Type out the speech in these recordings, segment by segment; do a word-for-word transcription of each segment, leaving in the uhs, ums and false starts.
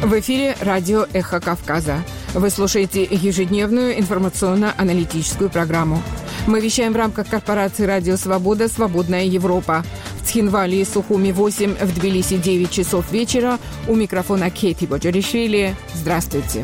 В эфире радио «Эхо Кавказа». Вы слушаете ежедневную информационно-аналитическую программу. Мы вещаем в рамках корпорации «Радио Свобода. Свободная Европа». В Цхинвале и Сухуми восемь, в Тбилиси девять часов вечера. У микрофона Кейти Боджаришвили. Здравствуйте.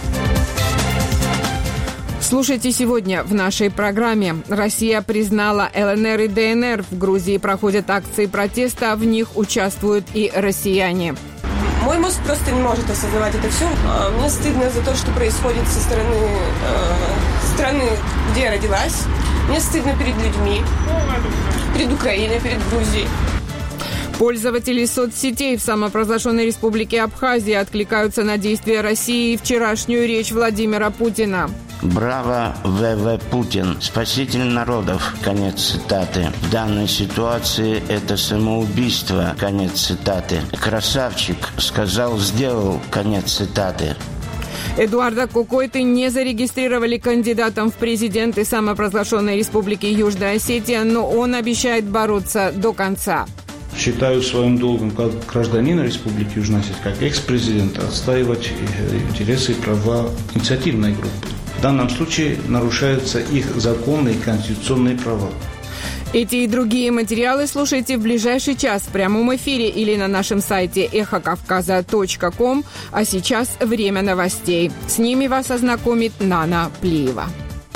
Слушайте сегодня в нашей программе. Россия признала ЛНР и ДНР. В Грузии проходят акции протеста, в них участвуют и россияне. Мой мозг просто не может осознавать это все. Мне стыдно за то, что происходит со стороны э, страны, где я родилась. Мне стыдно перед людьми, перед Украиной, перед Грузией. Пользователи соцсетей в самопровозглашенной республике Абхазия откликаются на действия России и вчерашнюю речь Владимира Путина. Браво, ВВ Путин, спаситель народов, конец цитаты. В данной ситуации это самоубийство, конец цитаты. Красавчик, сказал, сделал, конец цитаты. Эдуарда Кокойты не зарегистрировали кандидатом в президенты самопровозглашенной республики Южная Осетия, но он обещает бороться до конца. Считаю своим долгом как гражданина Республики Южная Осетия, как экс-президента, отстаивать интересы и права инициативной группы. В данном случае нарушаются их законные и конституционные права. Эти и другие материалы слушайте в ближайший час в прямом эфире или на нашем сайте эхо кавказа точка ком. А сейчас время новостей. С ними вас ознакомит Нана Плиева.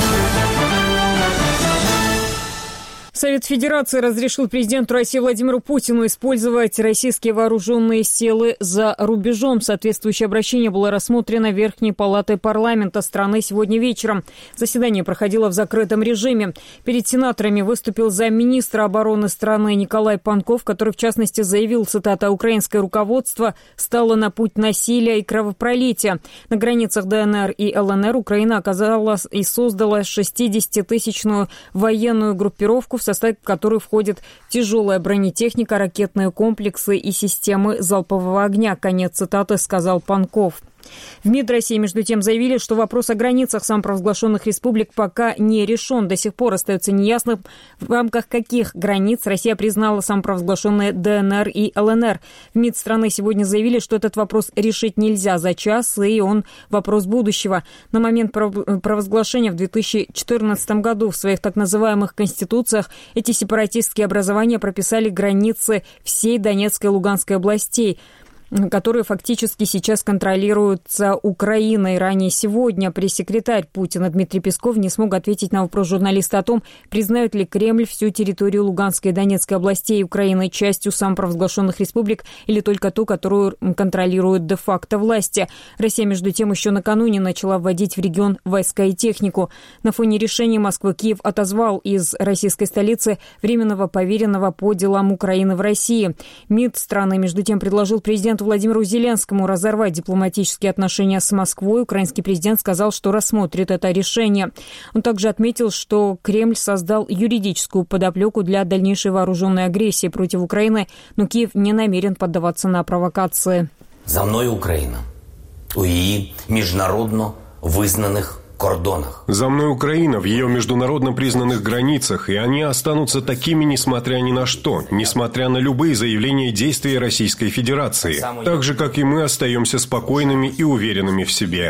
Совет Федерации разрешил президенту России Владимиру Путину использовать российские вооруженные силы за рубежом. Соответствующее обращение было рассмотрено Верхней палатой парламента страны сегодня вечером. Заседание проходило в закрытом режиме. Перед сенаторами выступил замминистра обороны страны Николай Панков, который, в частности, заявил, цитата, «Украинское руководство стало на путь насилия и кровопролития. На границах ДНР и ЛНР Украина оказалась и создала шестидесятитысячную военную группировку, в в состав которой входит тяжелая бронетехника, ракетные комплексы и системы залпового огня. Конец цитаты, сказал Панков. В МИД России, между тем, заявили, что вопрос о границах самопровозглашенных республик пока не решен. До сих пор остается неясным, в рамках каких границ Россия признала самопровозглашенные ДНР и ЛНР. В МИД страны сегодня заявили, что этот вопрос решить нельзя за час, и он вопрос будущего. На момент провозглашения в две тысячи четырнадцатом году в своих так называемых конституциях эти сепаратистские образования прописали границы всей Донецкой и Луганской областей, которые фактически сейчас контролируются Украиной. Ранее сегодня пресс-секретарь Путина Дмитрий Песков не смог ответить на вопрос журналиста о том, признает ли Кремль всю территорию Луганской и Донецкой областей Украины частью самопровозглашенных республик или только ту, которую контролируют де-факто власти. Россия, между тем, еще накануне начала вводить в регион войска и технику. На фоне решения Москвы Киев отозвал из российской столицы временного поверенного по делам Украины в России. МИД страны, между тем, предложил президенту Владимиру Зеленскому разорвать дипломатические отношения с Москвой. Украинский президент сказал, что рассмотрит это решение. Он также отметил, что Кремль создал юридическую подоплеку для дальнейшей вооруженной агрессии против Украины, но Киев не намерен поддаваться на провокации. За мною Україна у її міжнародно визнаних кордонах. За мной Украина в ее международно признанных границах, и они останутся такими, несмотря ни на что, несмотря на любые заявления и действия Российской Федерации, так же, как и мы остаемся спокойными и уверенными в себе.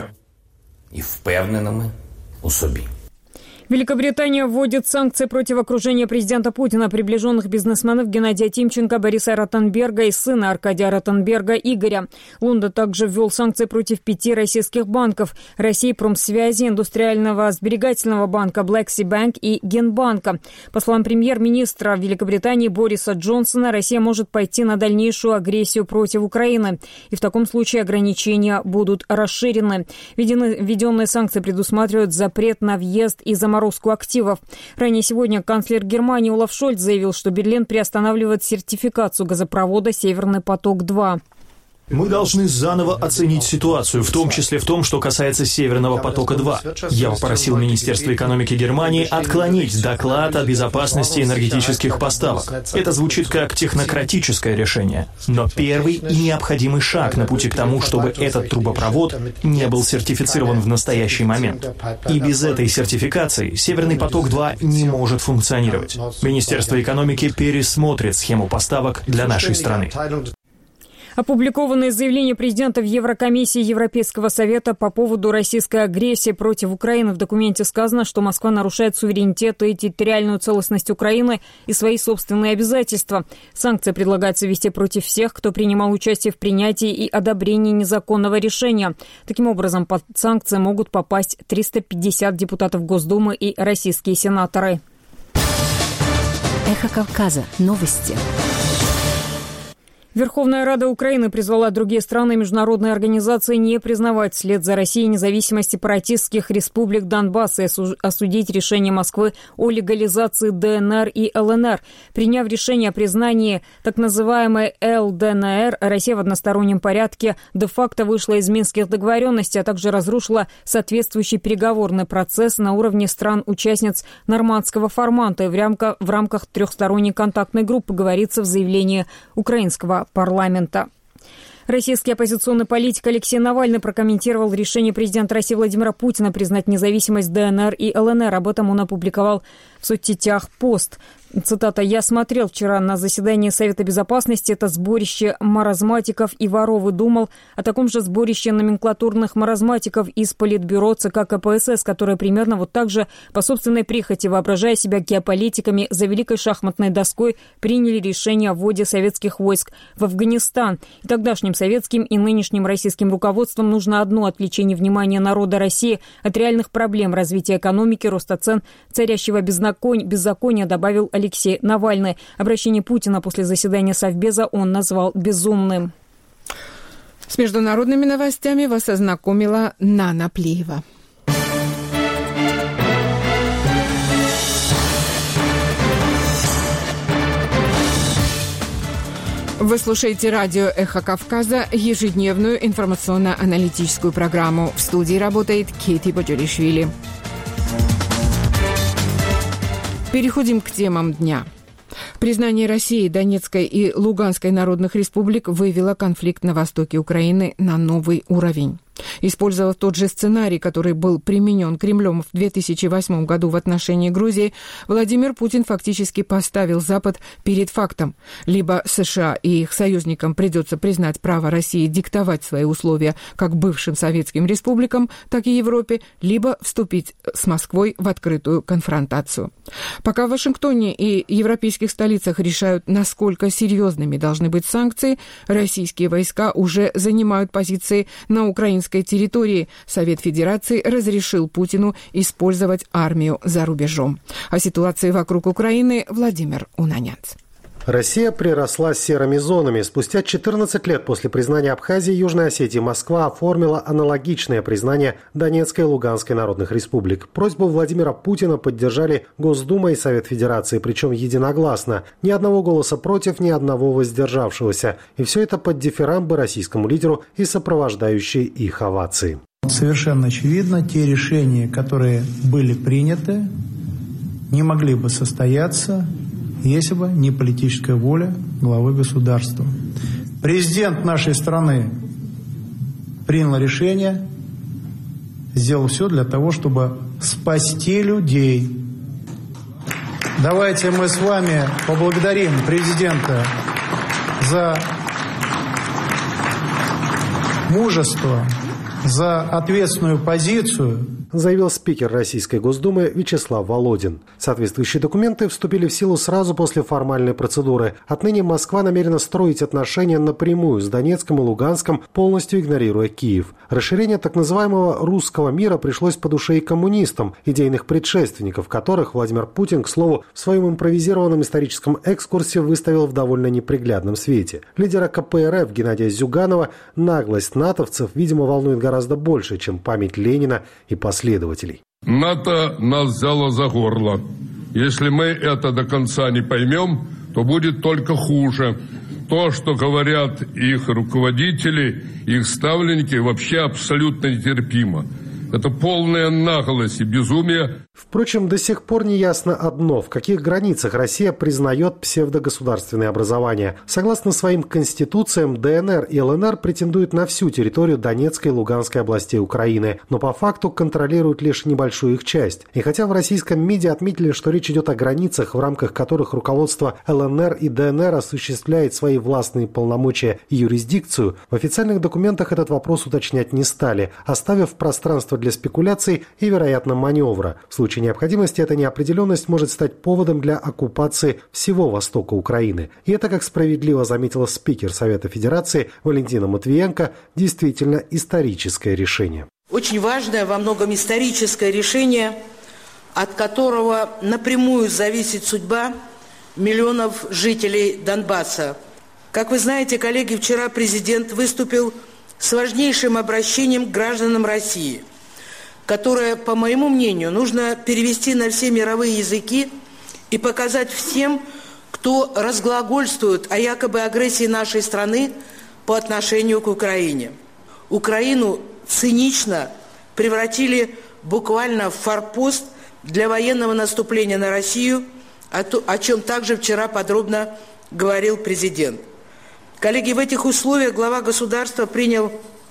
И впевненными у собі. Великобритания вводит санкции против окружения президента Путина, приближенных бизнесменов Геннадия Тимченко, Бориса Ротенберга и сына Аркадия Ротенберга Игоря. Лондон также ввел санкции против пяти российских банков – России, Промсвязи, Индустриального сберегательного банка Black Sea Bank и Генбанка. По словам премьер-министра Великобритании Бориса Джонсона, Россия может пойти на дальнейшую агрессию против Украины. И в таком случае ограничения будут расширены. Введенные санкции предусматривают запрет на въезд и заморозку активов. Ранее сегодня канцлер Германии Олаф Шольц заявил, что Берлин приостанавливает сертификацию газопровода «Северный поток-два». Мы должны заново оценить ситуацию, в том числе в том, что касается «Северного потока-два». Я попросил Министерство экономики Германии отклонить доклад о безопасности энергетических поставок. Это звучит как технократическое решение, но первый и необходимый шаг на пути к тому, чтобы этот трубопровод не был сертифицирован в настоящий момент. И без этой сертификации «Северный поток-два» не может функционировать. Министерство экономики пересмотрит схему поставок для нашей страны. Опубликованное заявление президента в Еврокомиссии Европейского совета по поводу российской агрессии против Украины. В документе сказано, что Москва нарушает суверенитет и территориальную целостность Украины и свои собственные обязательства. Санкции предлагается ввести против всех, кто принимал участие в принятии и одобрении незаконного решения. Таким образом, под санкции могут попасть триста пятьдесят депутатов Госдумы и российские сенаторы. Эхо Кавказа. Новости. Верховная Рада Украины призвала другие страны и международные организации не признавать вслед за Россией независимость сепаратистских республик Донбасса и осудить решение Москвы о легализации ДНР и ЛНР. Приняв решение о признании так называемой ЛДНР, Россия в одностороннем порядке де-факто вышла из минских договоренностей, а также разрушила соответствующий переговорный процесс на уровне стран-участниц нормандского формата и в рамках, в рамках трехсторонней контактной группы, говорится в заявлении украинского парламента. Российский оппозиционный политик Алексей Навальный прокомментировал решение президента России Владимира Путина признать независимость ДНР и ЛНР. Об этом он опубликовал в соцсетях пост. Цитата: «Я смотрел вчера на заседании Совета Безопасности. Это сборище маразматиков и воров, и думал о таком же сборище номенклатурных маразматиков из Политбюро ЦК КПСС, которые примерно вот так же по собственной прихоти, воображая себя геополитиками, за великой шахматной доской приняли решение о вводе советских войск в Афганистан. И тогдашним советским и нынешним российским руководством нужно одно — отвлечение внимания народа России от реальных проблем развития экономики, роста цен, царящего беззакония», добавил Алексей Навальный. Обращение Путина после заседания Совбеза он назвал безумным. С международными новостями вас ознакомила Нана Плиева. Вы слушаете радио «Эхо Кавказа», ежедневную информационно-аналитическую программу. В студии работает Кейти Боджолишвили. Переходим к темам дня. Признание России, Донецкой и Луганской народных республик вывело конфликт на востоке Украины на новый уровень. Использовав тот же сценарий, который был применен Кремлем в две тысячи восьмом году в отношении Грузии, Владимир Путин фактически поставил Запад перед фактом. Либо США и их союзникам придется признать право России диктовать свои условия как бывшим советским республикам, так и Европе, либо вступить с Москвой в открытую конфронтацию. Пока в Вашингтоне и европейских столицах решают, насколько серьезными должны быть санкции, российские войска уже занимают позиции на украинской территории. Совет Федерации разрешил Путину использовать армию за рубежом. О ситуации вокруг Украины Владимир Унанянц. Россия приросла серыми зонами. Спустя четырнадцать лет после признания Абхазии и Южной Осетии Москва оформила аналогичное признание Донецкой и Луганской народных республик. Просьбу Владимира Путина поддержали Госдума и Совет Федерации, причем единогласно. Ни одного голоса против, ни одного воздержавшегося. И все это под дифирамбы российскому лидеру и сопровождающие их овации. Совершенно очевидно, те решения, которые были приняты, не могли бы состояться, если бы не политическая воля главы государства. Президент нашей страны принял решение, сделал все для того, чтобы спасти людей. Давайте мы с вами поблагодарим президента за мужество, за ответственную позицию, заявил спикер Российской Госдумы Вячеслав Володин. Соответствующие документы вступили в силу сразу после формальной процедуры. Отныне Москва намерена строить отношения напрямую с Донецком и Луганском, полностью игнорируя Киев. Расширение так называемого «русского мира» пришлось по душе и коммунистам, идейных предшественников которых Владимир Путин, к слову, в своем импровизированном историческом экскурсе выставил в довольно неприглядном свете. Лидера ка пэ эр эф Геннадия Зюганова наглость натовцев, видимо, волнует гораздо больше, чем память Ленина и последователей. НАТО нас взяло за горло. Если мы это до конца не поймем, то будет только хуже. То, что говорят их руководители, их ставленники, вообще абсолютно нетерпимо. Это полная наглость и безумие. Впрочем, до сих пор не ясно одно: в каких границах Россия признает псевдогосударственные образования. Согласно своим конституциям, ДНР и ЛНР претендуют на всю территорию Донецкой и Луганской областей Украины, но по факту контролируют лишь небольшую их часть. И хотя в российском МИДе отметили, что речь идет о границах, в рамках которых руководство ЛНР и ДНР осуществляет свои властные полномочия и юрисдикцию, в официальных документах этот вопрос уточнять не стали, оставив пространство для спекуляций и, вероятно, маневра. В случае необходимости эта неопределенность может стать поводом для оккупации всего востока Украины. И это, как справедливо заметила спикер Совета Федерации Валентина Матвиенко, действительно историческое решение. Очень важное, во многом историческое решение, от которого напрямую зависит судьба миллионов жителей Донбасса. Как вы знаете, коллеги, вчера президент выступил с важнейшим обращением к гражданам России, которое, по моему мнению, нужно перевести на все мировые языки и показать всем, кто разглагольствует о якобы агрессии нашей страны по отношению к Украине. Украину цинично превратили буквально в форпост для военного наступления на Россию, о чем также вчера подробно говорил президент. Коллеги, в этих условиях глава государства принял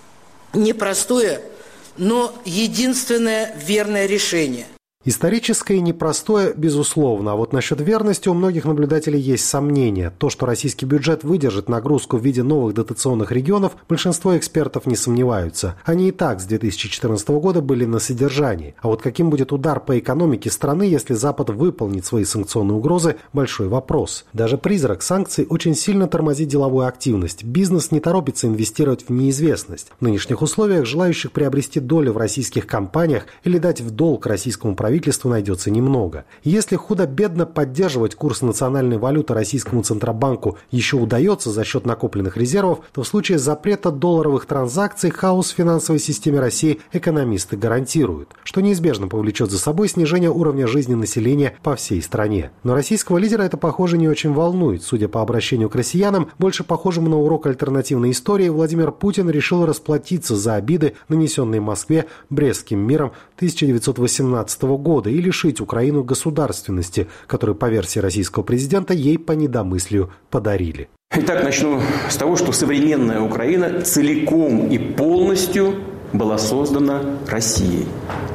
непростое, но единственное верное решение. Историческое и непростое, безусловно. А вот насчет верности у многих наблюдателей есть сомнения. То, что российский бюджет выдержит нагрузку в виде новых дотационных регионов, большинство экспертов не сомневаются. Они и так с две тысячи четырнадцатого года были на содержании. А вот каким будет удар по экономике страны, если Запад выполнит свои санкционные угрозы – большой вопрос. Даже призрак санкций очень сильно тормозит деловую активность. Бизнес не торопится инвестировать в неизвестность. В нынешних условиях желающих приобрести долю в российских компаниях или дать в долг российскому правительству найдется немного. Если худо-бедно поддерживать курс национальной валюты российскому Центробанку еще удается за счет накопленных резервов, то в случае запрета долларовых транзакций хаос в финансовой системе России экономисты гарантируют, что неизбежно повлечет за собой снижение уровня жизни населения по всей стране. Но российского лидера это, похоже, не очень волнует. Судя по обращению к россиянам, больше похожему на урок альтернативной истории, Владимир Путин решил расплатиться за обиды, нанесенные Москве Брестским миром тысяча девятьсот восемнадцатого года, и лишить Украину государственности, которую, по версии российского президента, ей по недомыслию подарили. Итак, начну с того, что современная Украина целиком и полностью была создана Россией.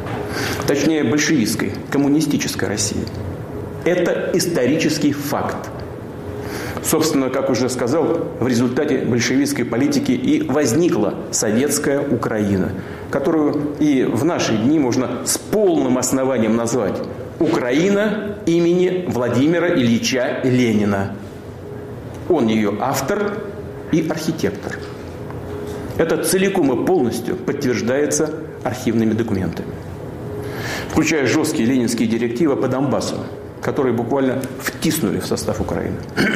Точнее, большевистской, коммунистической Россией. Это исторический факт. Собственно, как уже сказал, в результате большевистской политики и возникла советская Украина, которую и в наши дни можно с полным основанием назвать Украина имени Владимира Ильича Ленина. Он ее автор и архитектор. Это целиком и полностью подтверждается архивными документами, включая жесткие ленинские директивы по Донбассу, которые буквально втиснули в состав Украины.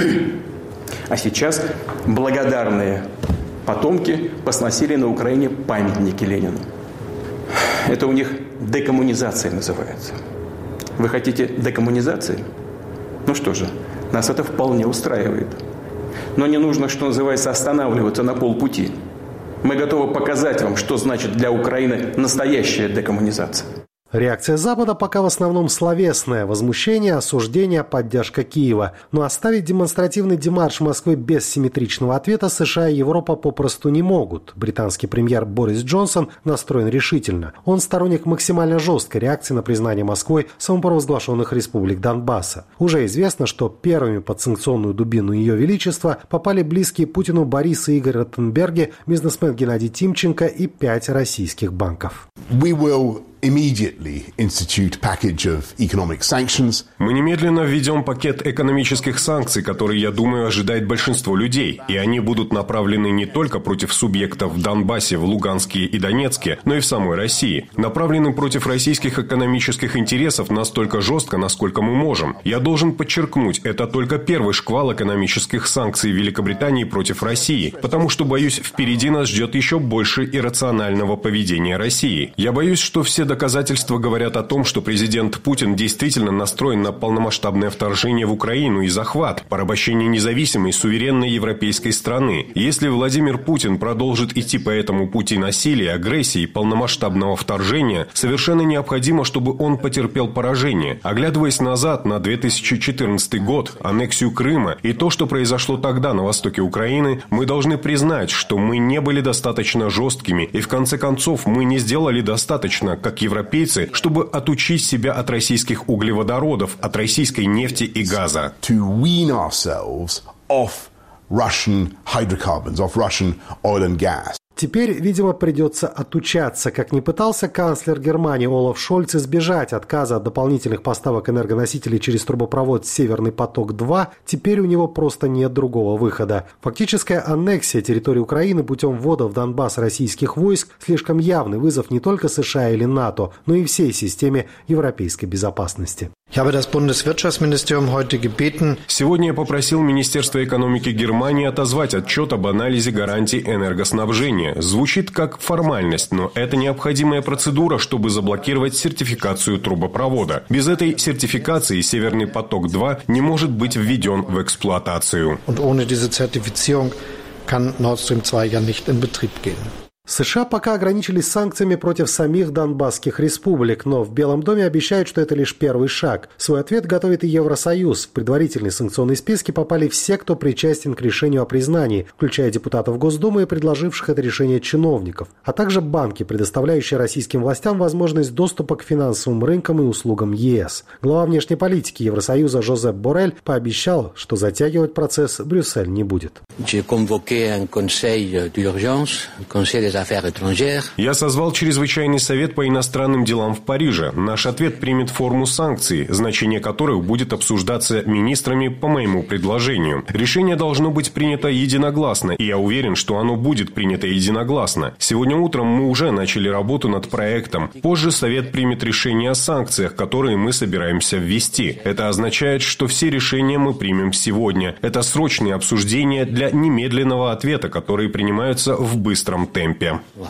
А сейчас благодарные потомки посносили на Украине памятники Ленину. Это у них декоммунизация называется. Вы хотите декоммунизации? Ну что же, нас это вполне устраивает. Но не нужно, что называется, останавливаться на полпути. Мы готовы показать вам, что значит для Украины настоящая декоммунизация. Реакция Запада пока в основном словесная: возмущение, осуждение, поддержка Киева. Но оставить демонстративный демарш Москвы без симметричного ответа США и Европа попросту не могут. Британский премьер Борис Джонсон настроен решительно. Он сторонник максимально жесткой реакции на признание Москвой самопровозглашенных республик Донбасса. Уже известно, что первыми под санкционную дубину Ее Величества попали близкие Путину Борис и Игорь Ротенберги, бизнесмен Геннадий Тимченко и пять российских банков. We will immediately institute package of economic sanctions. Мы немедленно введем пакет экономических санкций, который, я думаю, ожидает большинство людей. И они будут направлены не только против субъектов в Донбассе, в Луганске и Донецке, но и в самой России. Направлены против российских экономических интересов настолько жестко, насколько мы можем. Я должен подчеркнуть, это только первый шквал экономических санкций Великобритании против России, потому что, боюсь, впереди нас ждет еще больше иррационального поведения России. Я боюсь, что все доказательства доказательства говорят о том, что президент Путин действительно настроен на полномасштабное вторжение в Украину и захват, порабощение независимой, суверенной европейской страны. Если Владимир Путин продолжит идти по этому пути насилия, агрессии и полномасштабного вторжения, совершенно необходимо, чтобы он потерпел поражение. Оглядываясь назад на две тысячи четырнадцатый год, аннексию Крыма и то, что произошло тогда на востоке Украины, мы должны признать, что мы не были достаточно жесткими, и в конце концов мы не сделали достаточно, как европейцы, чтобы отучить себя от российских углеводородов, от российской нефти и газа. Теперь, видимо, придется отучаться. Как ни пытался канцлер Германии Олаф Шольц избежать отказа от дополнительных поставок энергоносителей через трубопровод «Северный поток-два», теперь у него просто нет другого выхода. Фактическая аннексия территории Украины путем ввода в Донбасс российских войск слишком явный вызов не только США или НАТО, но и всей системе европейской безопасности. Сегодня я попросил Министерство экономики Германии отозвать отчет об анализе гарантий энергоснабжения. Звучит как формальность, но это необходимая процедура, чтобы заблокировать сертификацию трубопровода. Без этой сертификации «Северный поток-два» не может быть введен в эксплуатацию. США пока ограничились санкциями против самих донбасских республик, но в Белом доме обещают, что это лишь первый шаг. Свой ответ готовит и Евросоюз. В предварительные санкционные списки попали все, кто причастен к решению о признании, включая депутатов Госдумы и предложивших это решение чиновников, а также банки, предоставляющие российским властям возможность доступа к финансовым рынкам и услугам ЕС. Глава внешней политики Евросоюза Жозеп Боррель пообещал, что затягивать процесс Брюссель не будет. Я созвал чрезвычайный совет по иностранным делам в Париже. Наш ответ примет форму санкций, значение которых будет обсуждаться министрами по моему предложению. Решение должно быть принято единогласно, и я уверен, что оно будет принято единогласно. Сегодня утром мы уже начали работу над проектом. Позже совет примет решение о санкциях, которые мы собираемся ввести. Это означает, что все решения мы примем сегодня. Это срочные обсуждения для немедленного ответа, которые принимаются в быстром темпе.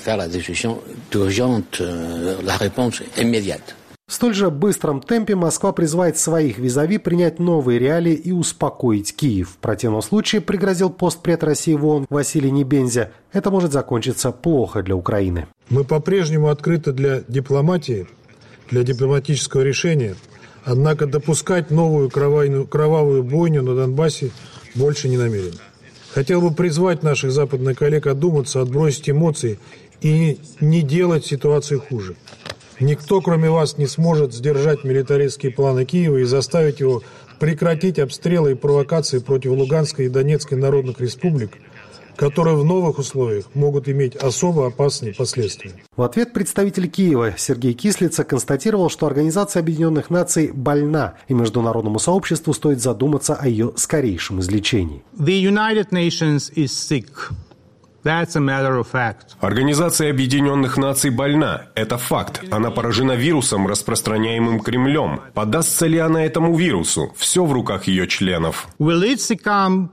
В столь же быстром темпе Москва призывает своих визави принять новые реалии и успокоить Киев. В противном случае, пригрозил постпред России в ООН Василий Небензя, это может закончиться плохо для Украины. Мы по-прежнему открыты для дипломатии, для дипломатического решения, однако допускать новую кровавую, кровавую бойню на Донбассе больше не намерен. Хотел бы призвать наших западных коллег одуматься, отбросить эмоции и не делать ситуацию хуже. Никто, кроме вас, не сможет сдержать милитаристские планы Киева и заставить его прекратить обстрелы и провокации против Луганской и Донецкой народных республик, которые в новых условиях могут иметь особо опасные последствия. В ответ представитель Киева Сергей Кислица констатировал, что Организация Объединенных Наций больна, и международному сообществу стоит задуматься о ее скорейшем излечении. The United Nations is sick. That's a matter of fact. Организация Объединенных Наций больна. Это факт. Она поражена вирусом, распространяемым Кремлем. Поддастся ли она этому вирусу? Все в руках ее членов. Will it succumb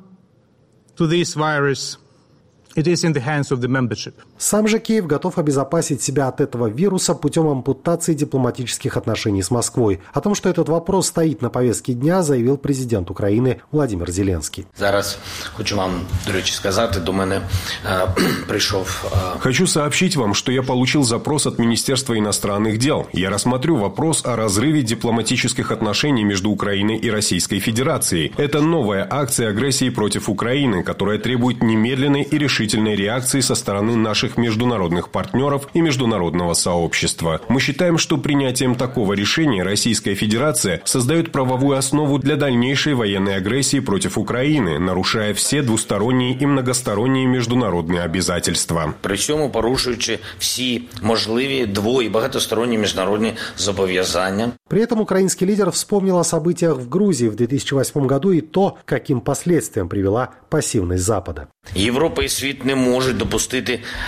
to this virus? It is in the hands of the membership. Сам же Киев готов обезопасить себя от этого вируса путем ампутации дипломатических отношений с Москвой. О том, что этот вопрос стоит на повестке дня, заявил президент Украины Владимир Зеленский. Зараз хочу вам, до речі, сказати, до мене э, пришел... Э... Хочу сообщить вам, что я получил запрос от Министерства иностранных дел. Я рассмотрю вопрос о разрыве дипломатических отношений между Украиной и Российской Федерацией. Это новая акция агрессии против Украины, которая требует немедленной и решительной реакции со стороны наших международных партнеров и международного сообщества. Мы считаем, что принятием такого решения Российская Федерация создает правовую основу для дальнейшей военной агрессии против Украины, нарушая все двусторонние и многосторонние международные обязательства. При цьому порушуючи всі можливі дво- і багатосторонні міжнародні зобов'язання. При этом украинский лидер вспомнил о событиях в Грузии в две тысячи восьмом году и то, каким последствиям привела пассивность Запада. Європа і світ не можуть допустити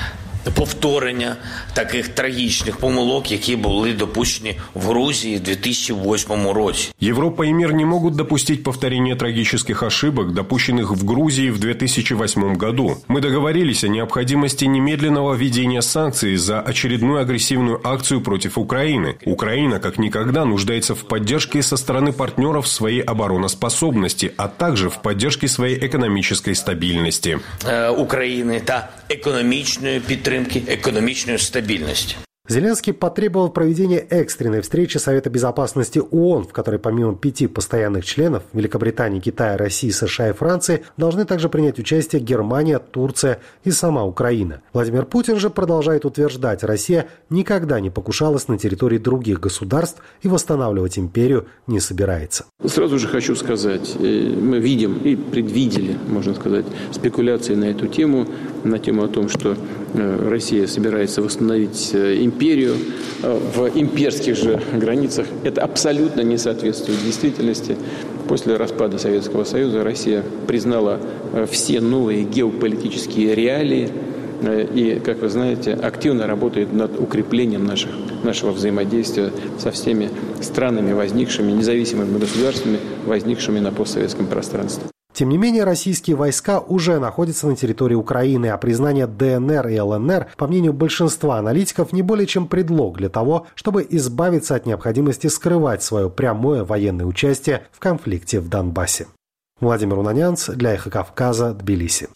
повторення таких трагічних помилок, які були допущені в Грузии в две тысячи восьмом році. Европа и мир не могут допустить повторения трагических ошибок, допущенных в Грузии в две тысячи восьмом году. Мы договорились о необходимости немедленного введения санкций за очередную агрессивную акцию против Украины. Украина как никогда нуждается в поддержке со стороны партнеров своей обороноспособности, а также в поддержке своей экономической стабильности. Э, Украины та экономичную підтримки, экономичную стабильность. Зеленский потребовал проведения экстренной встречи Совета Безопасности ООН, в которой помимо пяти постоянных членов Великобритании, Китая, России, США и Франции должны также принять участие Германия, Турция и сама Украина. Владимир Путин же продолжает утверждать, Россия никогда не покушалась на территории других государств и восстанавливать империю не собирается. Сразу же хочу сказать, мы видим и предвидели, можно сказать, спекуляции на эту тему, на тему о том, что Россия собирается восстановить империю в имперских же границах. Это абсолютно не соответствует действительности. После распада Советского Союза Россия признала все новые геополитические реалии и, как вы знаете, активно работает над укреплением наших, нашего взаимодействия со всеми странами, возникшими, независимыми государствами, возникшими на постсоветском пространстве. Тем не менее, российские войска уже находятся на территории Украины, а признание ДНР и ЛНР, по мнению большинства аналитиков, не более чем предлог для того, чтобы избавиться от необходимости скрывать свое прямое военное участие в конфликте в Донбассе. Владимир Унанянц для «Эхо Кавказа», Тбилиси.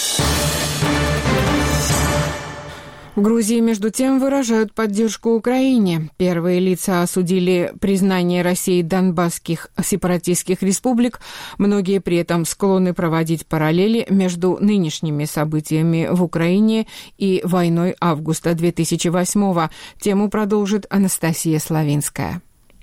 В Грузии, между тем, выражают поддержку Украине. Первые лица осудили признание России донбасских сепаратистских республик. Многие при этом склонны проводить параллели между нынешними событиями в Украине и войной августа две тысячи восьмого. Тему продолжит Анастасия Славинская.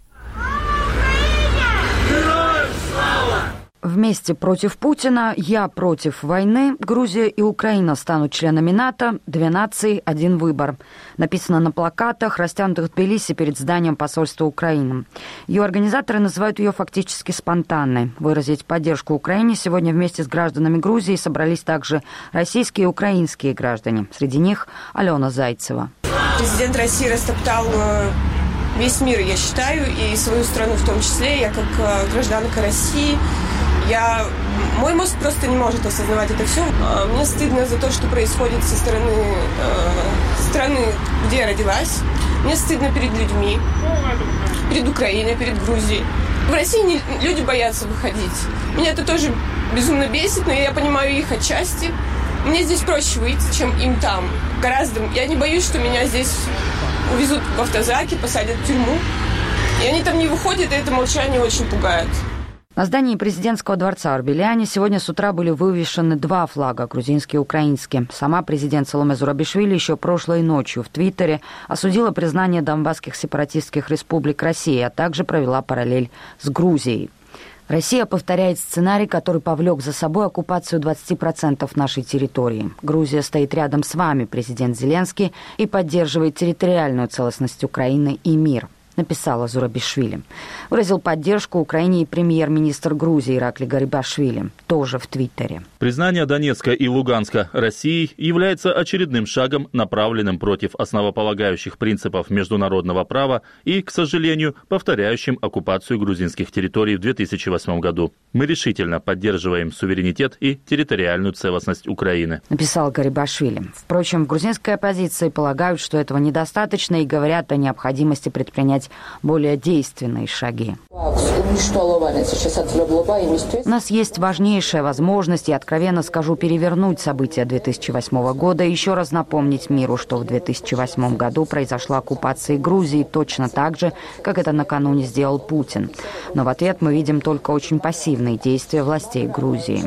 Вместе против Путина, я против войны. Грузия и Украина станут членами НАТО. Две нации, один выбор. Написано на плакатах, растянутых в Тбилиси перед зданием посольства Украины. Ее организаторы называют ее фактически спонтанной. Выразить поддержку Украине сегодня вместе с гражданами Грузии собрались также российские и украинские граждане. Среди них Алена Зайцева. Президент России растоптал весь мир, я считаю, и свою страну в том числе. Я как гражданка России, я, мой мозг просто не может осознавать это все. Мне стыдно за то, что происходит со стороны э, страны, где я родилась. Мне стыдно перед людьми, перед Украиной, перед Грузией. В России не, люди боятся выходить. Меня это тоже безумно бесит, но я понимаю их отчасти. Мне здесь проще выйти, чем им там. Гораздо. Я не боюсь, что меня здесь увезут в автозаке, посадят в тюрьму. И они там не выходят, и это молчание очень пугает. На здании президентского дворца Арбеляне сегодня с утра были вывешены два флага, грузинский и украинский. Сама президент Саломе Зурабишвили еще прошлой ночью в Твиттере осудила признание донбасских сепаратистских республик России, а также провела параллель с Грузией. Россия повторяет сценарий, который повлек за собой оккупацию двадцати процентов нашей территории. Грузия стоит рядом с вами, президент Зеленский, и поддерживает территориальную целостность Украины и мир, написала Зурабишвили. Выразил поддержку Украине и премьер-министр Грузии Иракли Гарибашвили, тоже в Твиттере. Признание Донецка и Луганска Россией является очередным шагом, направленным против основополагающих принципов международного права и, к сожалению, повторяющим оккупацию грузинских территорий в две тысячи восьмом году. Мы решительно поддерживаем суверенитет и территориальную целостность Украины, написал Гарибашвили. Впрочем, в грузинской оппозиции полагают, что этого недостаточно, и говорят о необходимости предпринять более действенные шаги. У нас есть важнейшая возможность, я откровенно скажу, перевернуть события две тысячи восьмого года и еще раз напомнить миру, что в две тысячи восьмом году произошла оккупация Грузии точно так же, как это накануне сделал Путин. Но в ответ мы видим только очень пассивные действия властей Грузии,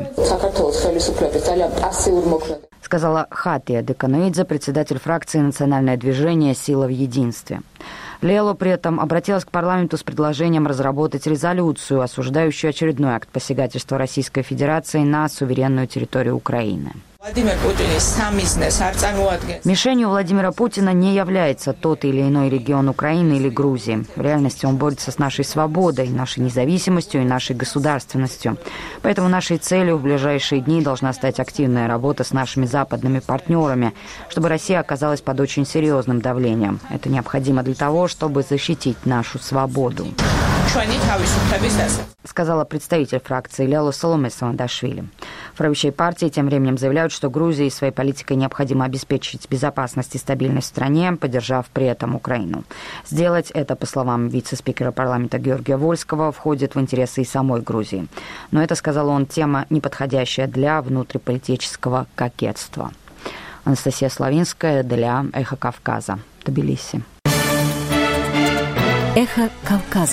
сказала Хатия Деканоидзе, председатель фракции «Национальное движение. Сила в единстве». Лело при этом обратилась к парламенту с предложением разработать резолюцию, осуждающую очередной акт посягательства Российской Федерации на суверенную территорию Украины. Мишенью Владимира Путина не является тот или иной регион Украины или Грузии. В реальности он борется с нашей свободой, нашей независимостью и нашей государственностью. Поэтому нашей целью в ближайшие дни должна стать активная работа с нашими западными партнерами, чтобы Россия оказалась под очень серьезным давлением. Это необходимо для того, чтобы защитить нашу свободу, сказала представитель фракции Ляло Соломе Самандашвили. В правящей партии тем временем заявляют, что Грузии своей политикой необходимо обеспечить безопасность и стабильность в стране, поддержав при этом Украину. Сделать это, по словам вице-спикера парламента Георгия Вольского, входит в интересы и самой Грузии. Но это, сказал он, тема неподходящая для внутриполитического кокетства. Анастасия Славинская для «Эхо Кавказа», Тбилиси. «Эхо Кавказа».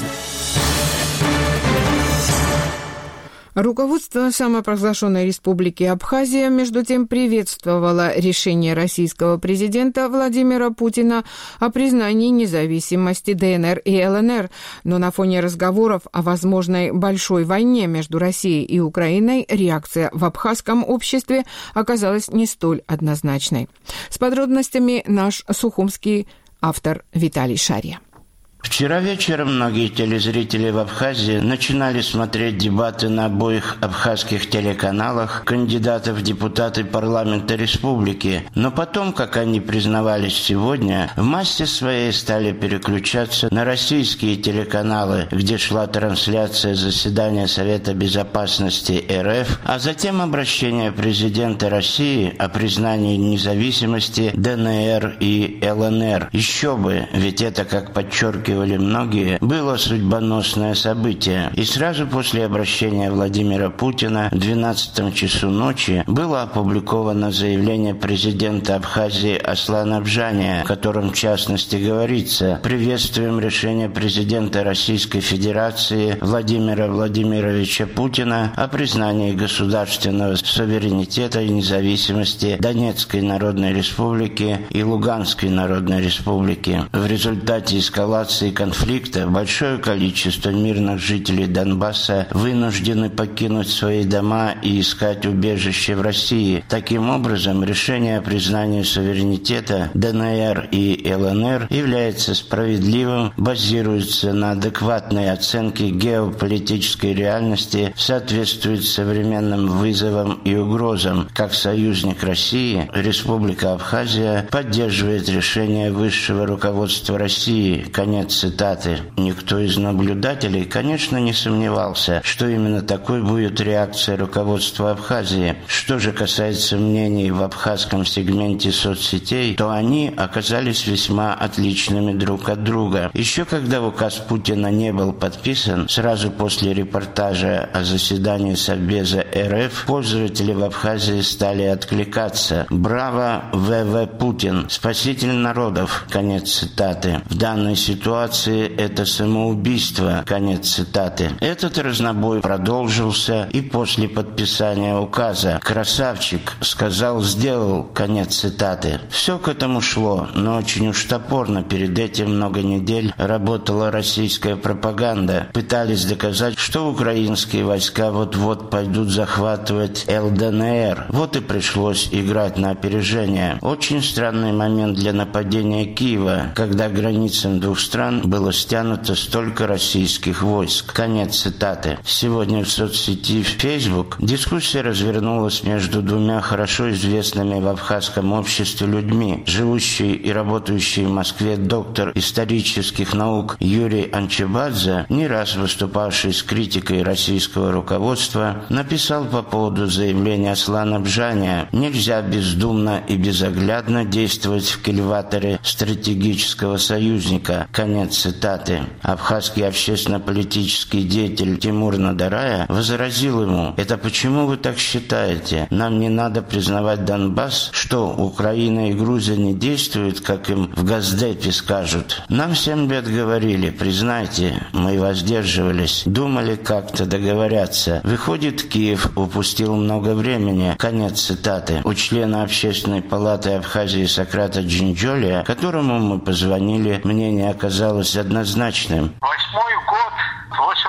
Руководство самопровозглашенной республики Абхазия, между тем, приветствовало решение российского президента Владимира Путина о признании независимости ДНР и ЛНР, но на фоне разговоров о возможной большой войне между Россией и Украиной реакция в абхазском обществе оказалась не столь однозначной. С подробностями наш сухумский автор Виталий Шарья. Вчера вечером многие телезрители в Абхазии начинали смотреть дебаты на обоих абхазских телеканалах кандидатов в депутаты парламента республики, но потом, как они признавались сегодня, в массе своей стали переключаться на российские телеканалы, где шла трансляция заседания Совета Безопасности РФ, а затем обращение президента России о признании независимости ДНР и ЛНР. Еще бы, ведь это, как подчеркивали многие, было судьбоносное событие. И сразу после обращения Владимира Путина в двенадцатом часу ночи было опубликовано заявление президента Абхазии Аслана Бжания, в котором в частности говорится: «Приветствуем решение президента Российской Федерации Владимира Владимировича Путина о признании государственного суверенитета и независимости Донецкой Народной Республики и Луганской Народной Республики. В результате эскалации конфликта большое количество мирных жителей Донбасса вынуждены покинуть свои дома и искать убежище в России. Таким образом, решение о признании суверенитета ДНР и ЛНР является справедливым, базируется на адекватной оценке геополитической реальности, соответствует современным вызовам и угрозам. Как союзник России, Республика Абхазия поддерживает решение высшего руководства России». Конец цитаты. Никто из наблюдателей, конечно, не сомневался, что именно такой будет реакция руководства Абхазии. Что же касается мнений в абхазском сегменте соцсетей, то они оказались весьма отличными друг от друга. Еще когда указ Путина не был подписан, сразу после репортажа о заседании Совбеза РФ, пользователи в Абхазии стали откликаться: «Браво, ВВ Путин! Спаситель народов!» Конец цитаты. В данной ситуации это самоубийство. Конец цитаты. Этот разнобой продолжился и после подписания указа. «Красавчик, сказал, сделал». Конец цитаты. Все к этому шло, но очень уж топорно перед этим много недель работала российская пропаганда. Пытались доказать, что украинские войска вот-вот пойдут захватывать ЛДНР. Вот и пришлось играть на опережение. Очень странный момент для нападения Киева, когда границам двух стран было стянуто столько российских войск. Конец цитаты. Сегодня в соцсети Facebook дискуссия развернулась между двумя хорошо известными в абхазском обществе людьми. Живущий и работающий в Москве доктор исторических наук Юрий Анчебадзе, не раз выступавший с критикой российского руководства, написал по поводу заявления Аслана Бжания: «Нельзя бездумно и безоглядно действовать в кильваторе стратегического союзника». Конец цитаты. Абхазский общественно-политический деятель Тимур Надарая возразил ему: «Это почему вы так считаете? Нам не надо признавать Донбасс? Что, Украина и Грузия не действуют, как им в Госдепе скажут? Нам семь лет говорили: признайте, мы воздерживались, думали как-то договорятся. Выходит, Киев упустил много времени». Конец цитаты. У члена Общественной палаты Абхазии Сократа Джинджолия, которому мы позвонили, мнение оказалось однозначным. Восьмой год, восемь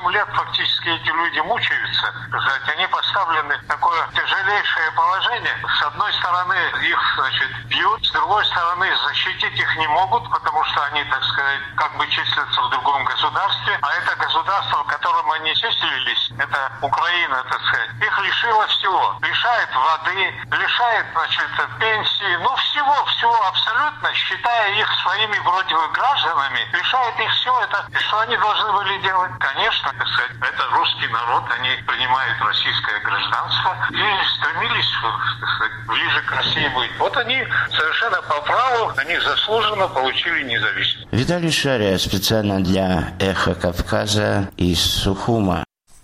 восемь лет фактически эти люди мучаются, сказать, они поставлены в такое тяжелейшее положение. С одной стороны их, значит, бьют, с другой стороны защитить их не могут, потому что они, так сказать, как бы числятся в другом государстве, а это государство, в котором они числились, это Украина, так сказать, их лишило всего. Лишает воды, лишает, значит, пенсии, ну всего, всего абсолютно, считая их своими вроде бы гражданами, лишает их всего это. И что они должны были делать? Конечно, так сказать, это русский народ, они принимают российское гражданство и стремились, так сказать, ближе к России быть. Вот они совершенно по праву, они заслуженно получили независимость. Виталий Шария специально для «Эхо Кавказа» из Сухума.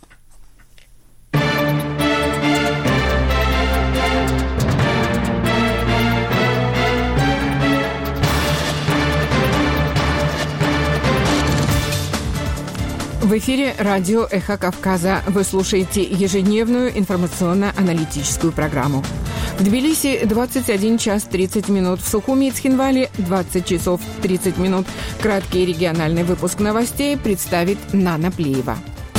В эфире радио «Эхо Кавказа». Вы слушаете ежедневную информационно-аналитическую программу. В Тбилиси двадцать один час тридцать минут, в Сухуми и Цхинвале двадцать часов тридцать минут. Краткий региональный выпуск новостей представит Нана Плиева.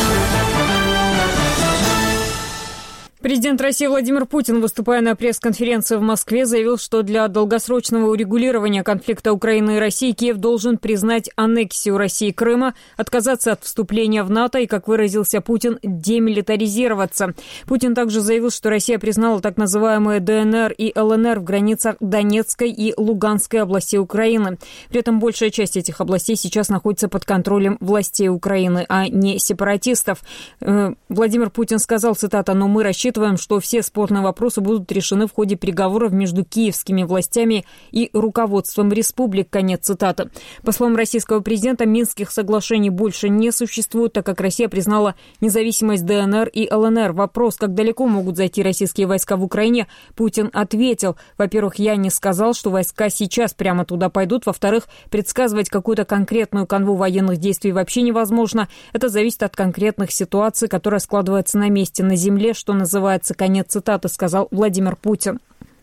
Президент России Владимир Путин, выступая на пресс-конференции в Москве, заявил, что для долгосрочного урегулирования конфликта Украины и России Киев должен признать аннексию России Крыма, отказаться от вступления в НАТО и, как выразился Путин, демилитаризироваться. Путин также заявил, что Россия признала так называемые ДНР и ЛНР в границах Донецкой и Луганской областей Украины. При этом большая часть этих областей сейчас находится под контролем властей Украины, а не сепаратистов. Владимир Путин сказал, цитата, «Но мы рассчитываем, что все спорные вопросы будут решены в ходе переговоров между киевскими властями и руководством республик». Конец цитаты. По словам российского президента, Минских соглашений больше не существует, так как Россия признала независимость ДНР и ЛНР. Вопрос, как далеко могут зайти российские войска в Украине, Путин ответил. Во-первых, я не сказал, что войска сейчас прямо туда пойдут. Во-вторых, предсказывать какую-то конкретную канву военных действий вообще невозможно. Это зависит от конкретных ситуаций, которая складывается на месте, на земле, что называется. Конец цитаты, сказал Владимир Путин.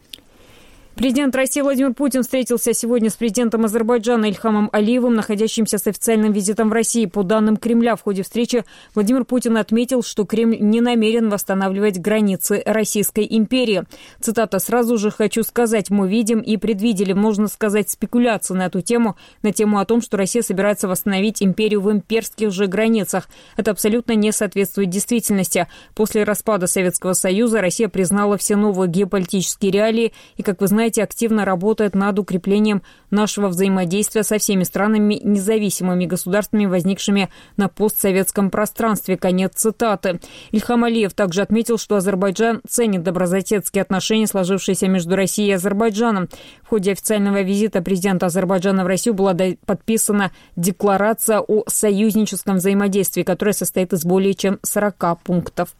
Президент России Владимир Путин встретился сегодня с президентом Азербайджана Ильхамом Алиевым, находящимся с официальным визитом в России. По данным Кремля, в ходе встречи Владимир Путин отметил, что Кремль не намерен восстанавливать границы Российской империи. Цитата, «Сразу же хочу сказать, мы видим и предвидели, можно сказать, спекуляции на эту тему, на тему о том, что Россия собирается восстановить империю в имперских же границах. Это абсолютно не соответствует действительности. После распада Советского Союза Россия признала все новые геополитические реалии и, как вы знаете, активно работает над укреплением нашего взаимодействия со всеми странами, независимыми государствами, возникшими на постсоветском пространстве». Конец цитаты. Ильхам Алиев также отметил, что Азербайджан ценит добрососедские отношения, сложившиеся между Россией и Азербайджаном. В ходе официального визита президента Азербайджана в Россию была подписана декларация о союзническом взаимодействии, которая состоит из более чем сорока пунктов.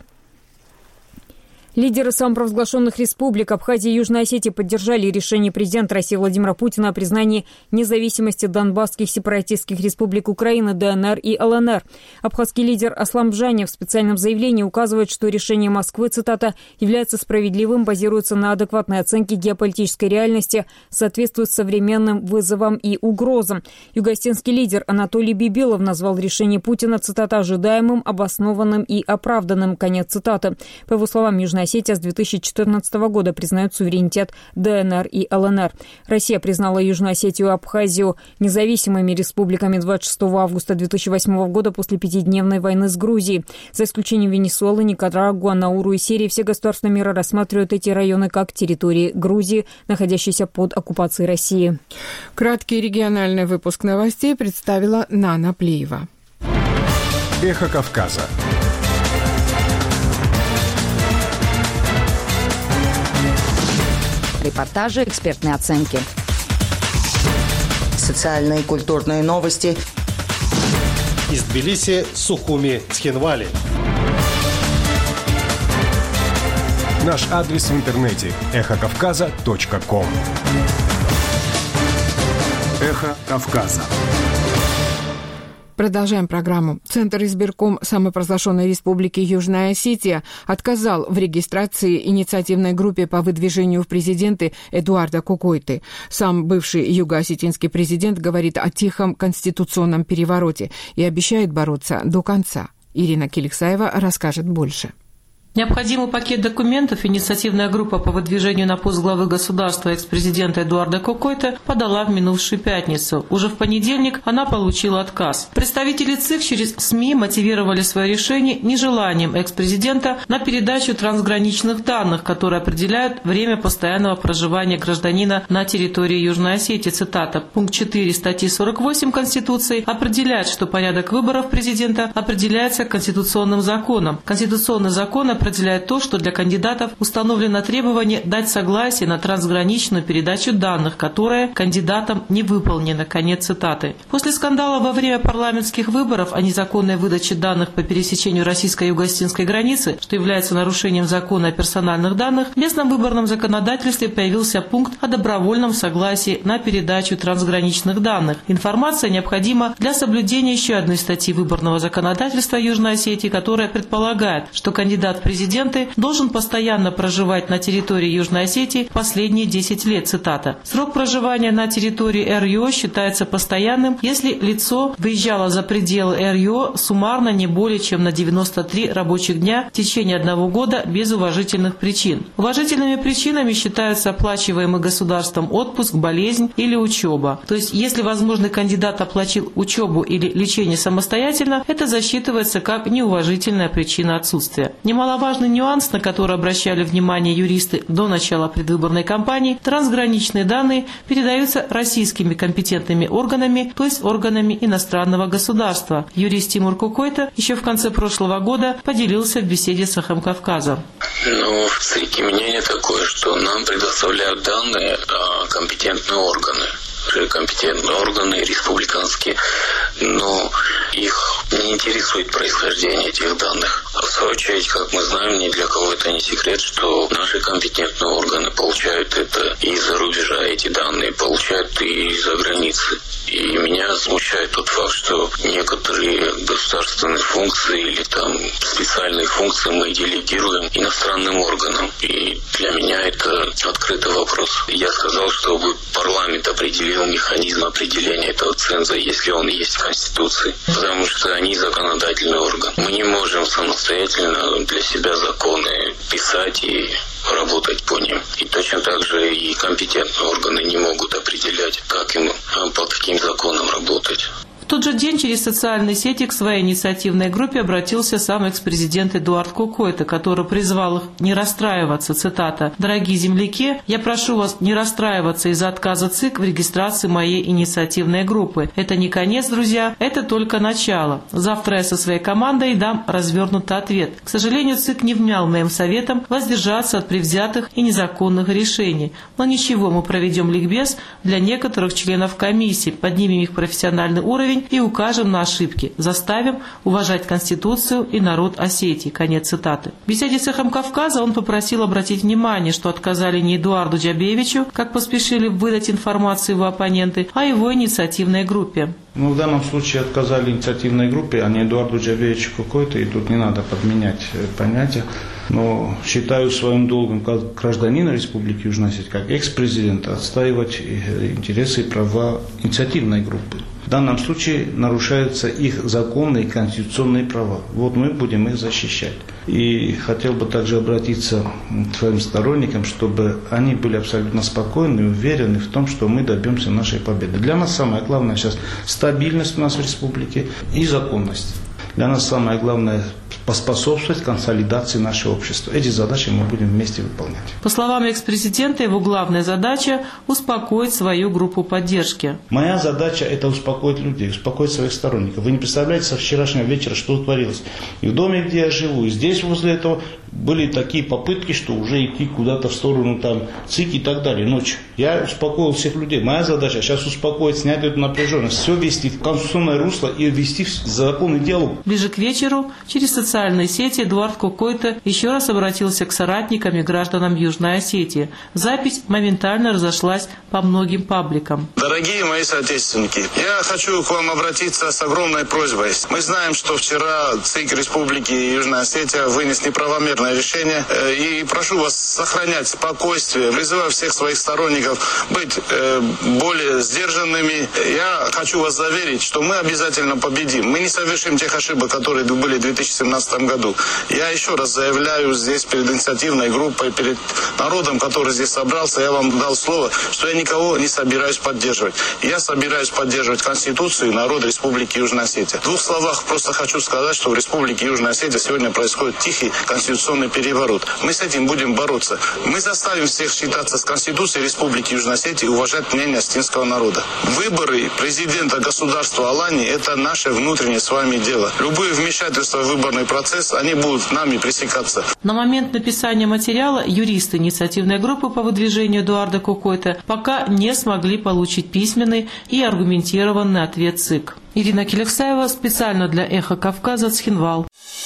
Лидеры самопровозглашенных республик Абхазии и Южной Осетии поддержали решение президента России Владимира Путина о признании независимости донбасских сепаратистских республик Украины, ДНР и ЛНР. Абхазский лидер Аслан Бжанев в специальном заявлении указывает, что решение Москвы, цитата, «является справедливым, базируется на адекватной оценке геополитической реальности, соответствует современным вызовам и угрозам». Юго-осетинский лидер Анатолий Бибилов назвал решение Путина, цитата, «ожидаемым, обоснованным и оправданным». Конец цитаты. По его словам, Южная Осетия с две тысячи четырнадцатого года признает суверенитет ДНР и ЛНР. Россия признала Южную Осетию и Абхазию независимыми республиками двадцать шестого августа две тысячи восьмого года после пятидневной войны с Грузией. За исключением Венесуэлы, Никарагуа, Науру и Сирии, все государства мира рассматривают эти районы как территории Грузии, находящиеся под оккупацией России. Краткий региональный выпуск новостей представила Нана Плиева. Эхо Кавказа. Репортажи, экспертные оценки. Социальные и культурные новости. Из Тбилиси, Сухуми, Цхинвали. Наш адрес в интернете – эхо кавказа точка ком. Эхо Кавказа. Продолжаем программу. Центр избирком самопровозглашенной республики Южная Осетия отказал в регистрации инициативной группе по выдвижению в президенты Эдуарда Кукойты. Сам бывший юго-осетинский президент говорит о тихом конституционном перевороте и обещает бороться до конца. Ирина Киликсаева расскажет больше. Необходимый пакет документов инициативная группа по выдвижению на пост главы государства экс-президента Эдуарда Кокойто подала в минувшую пятницу. Уже в понедельник она получила отказ. Представители ЦИК через СМИ мотивировали свое решение нежеланием экс-президента на передачу трансграничных данных, которые определяют время постоянного проживания гражданина на территории Южной Осетии. Цитата. Пункт четыре статьи сорок восемь Конституции определяет, что порядок выборов президента определяется конституционным законом. Конституционный закон определяет то, что для кандидатов установлено требование дать согласие на трансграничную передачу данных, которое кандидатам не выполнено. Конец цитаты. После скандала во время парламентских выборов о незаконной выдаче данных по пересечению российско-юго-осетинской границы, что является нарушением закона о персональных данных, в местном выборном законодательстве появился пункт о добровольном согласии на передачу трансграничных данных. Информация необходима для соблюдения еще одной статьи выборного законодательства Южной Осетии, которая предполагает, что кандидат в президенты должен постоянно проживать на территории Южной Осетии последние десять лет. Цитата. Срок проживания на территории эр-ю о считается постоянным, если лицо выезжало за пределы эр-ю о суммарно не более чем на девяносто три рабочих дня в течение одного года без уважительных причин. Уважительными причинами считаются оплачиваемый государством отпуск, болезнь или учеба. То есть, если возможный кандидат оплатил учебу или лечение самостоятельно, это засчитывается как неуважительная причина отсутствия. Немаловажно Важный нюанс, на который обращали внимание юристы до начала предвыборной кампании, трансграничные данные передаются российскими компетентными органами, то есть органами иностранного государства. Юрист Тимур Кокойто еще в конце прошлого года поделился в беседе с «Эхом Кавказа». Ну, в ЦИКе мнение такое, что нам предоставляют данные компетентные органы. компетентные органы республиканские, но их не интересует происхождение этих данных. А в свою очередь, как мы знаем, ни для кого это не секрет, что наши компетентные органы получают это и из-за рубежа, эти данные получают и из-за границы. И меня смущает тот факт, что некоторые государственные функции или там специальные функции мы делегируем иностранным органам. И для меня это открытый вопрос. Я сказал, чтобы парламент определил механизм определения этого ценза, если он есть в Конституции. Потому что они законодательный орган. Мы не можем самостоятельно для себя законы писать и работать по ним. И точно так же и компетентные органы не могут определять, как им, по каким законам работать. В тот же день через социальные сети к своей инициативной группе обратился сам экс-президент Эдуард Кокойто, который призвал их не расстраиваться. Цитата. «Дорогие земляки, я прошу вас не расстраиваться из-за отказа ЦИК в регистрации моей инициативной группы. Это не конец, друзья, это только начало. Завтра я со своей командой дам развернутый ответ. К сожалению, ЦИК не внял моим советам воздержаться от предвзятых и незаконных решений. Но ничего, мы проведем ликбез для некоторых членов комиссии, поднимем их профессиональный уровень и укажем на ошибки, заставим уважать Конституцию и народ Осетии». Конец цитаты. В беседе с «Эхом Кавказа» он попросил обратить внимание, что отказали не Эдуарду Джабеевичу, как поспешили выдать информацию его оппоненты, а его инициативной группе. Ну, в данном случае отказали инициативной группе, а не Эдуарду Джабеевичу Кокойто, и тут не надо подменять понятия. Но считаю своим долгом как гражданина Республики Южная Осетия, как экс-президента, отстаивать интересы и права инициативной группы. В данном случае нарушаются их законные и конституционные права. Вот мы будем их защищать. И хотел бы также обратиться к своим сторонникам, чтобы они были абсолютно спокойны и уверены в том, что мы добьемся нашей победы. Для нас самое главное сейчас стабильность у нас в республике и законность. Для нас самое главное поспособствовать консолидации нашего общества. Эти задачи мы будем вместе выполнять. По словам экс-президента, его главная задача – успокоить свою группу поддержки. Моя задача – это успокоить людей, успокоить своих сторонников. Вы не представляете, со вчерашнего вечера, что творилось. И в доме, где я живу, и здесь возле этого были такие попытки, что уже идти куда-то в сторону там ЦИК и так далее ночью. Я успокоил всех людей. Моя задача сейчас успокоить, снять эту напряженность, все ввести в конституционное русло и ввести в законный диалог. Ближе к вечеру через социальные сети Эдуард Кокойто еще раз обратился к соратникам и гражданам Южной Осетии. Запись моментально разошлась по многим пабликам. Дорогие мои соотечественники, я хочу к вам обратиться с огромной просьбой. Мы знаем, что вчера ЦИК Республики Южная Осетия вынес неправомерное судебное решение. И прошу вас сохранять спокойствие. Призываю всех своих сторонников быть более сдержанными. Я хочу вас заверить, что мы обязательно победим. Мы не совершим тех ошибок, которые были в две тысячи семнадцатом году. Я еще раз заявляю здесь перед инициативной группой, перед народом, который здесь собрался, я вам дал слово, что я никого не собираюсь поддерживать. Я собираюсь поддерживать Конституцию и народ Республики Южная Осетия. В двух словах просто хочу сказать, что в Республике Южная Осетия сегодня происходит тихий конституционный переворот. Мы с этим будем бороться. Мы заставим всех считаться с Конституцией Республики Южная Осетия и уважать мнение осетинского народа. Выборы президента государства Алании – это наше внутреннее с вами дело. Любые вмешательства в выборный процесс, они будут нами пресекаться. На момент написания материала юристы инициативной группы по выдвижению Эдуарда Кокойта пока не смогли получить письменный и аргументированный ответ ЦИК. Ирина Келексаева специально для «Эхо Кавказа», Цхинвал.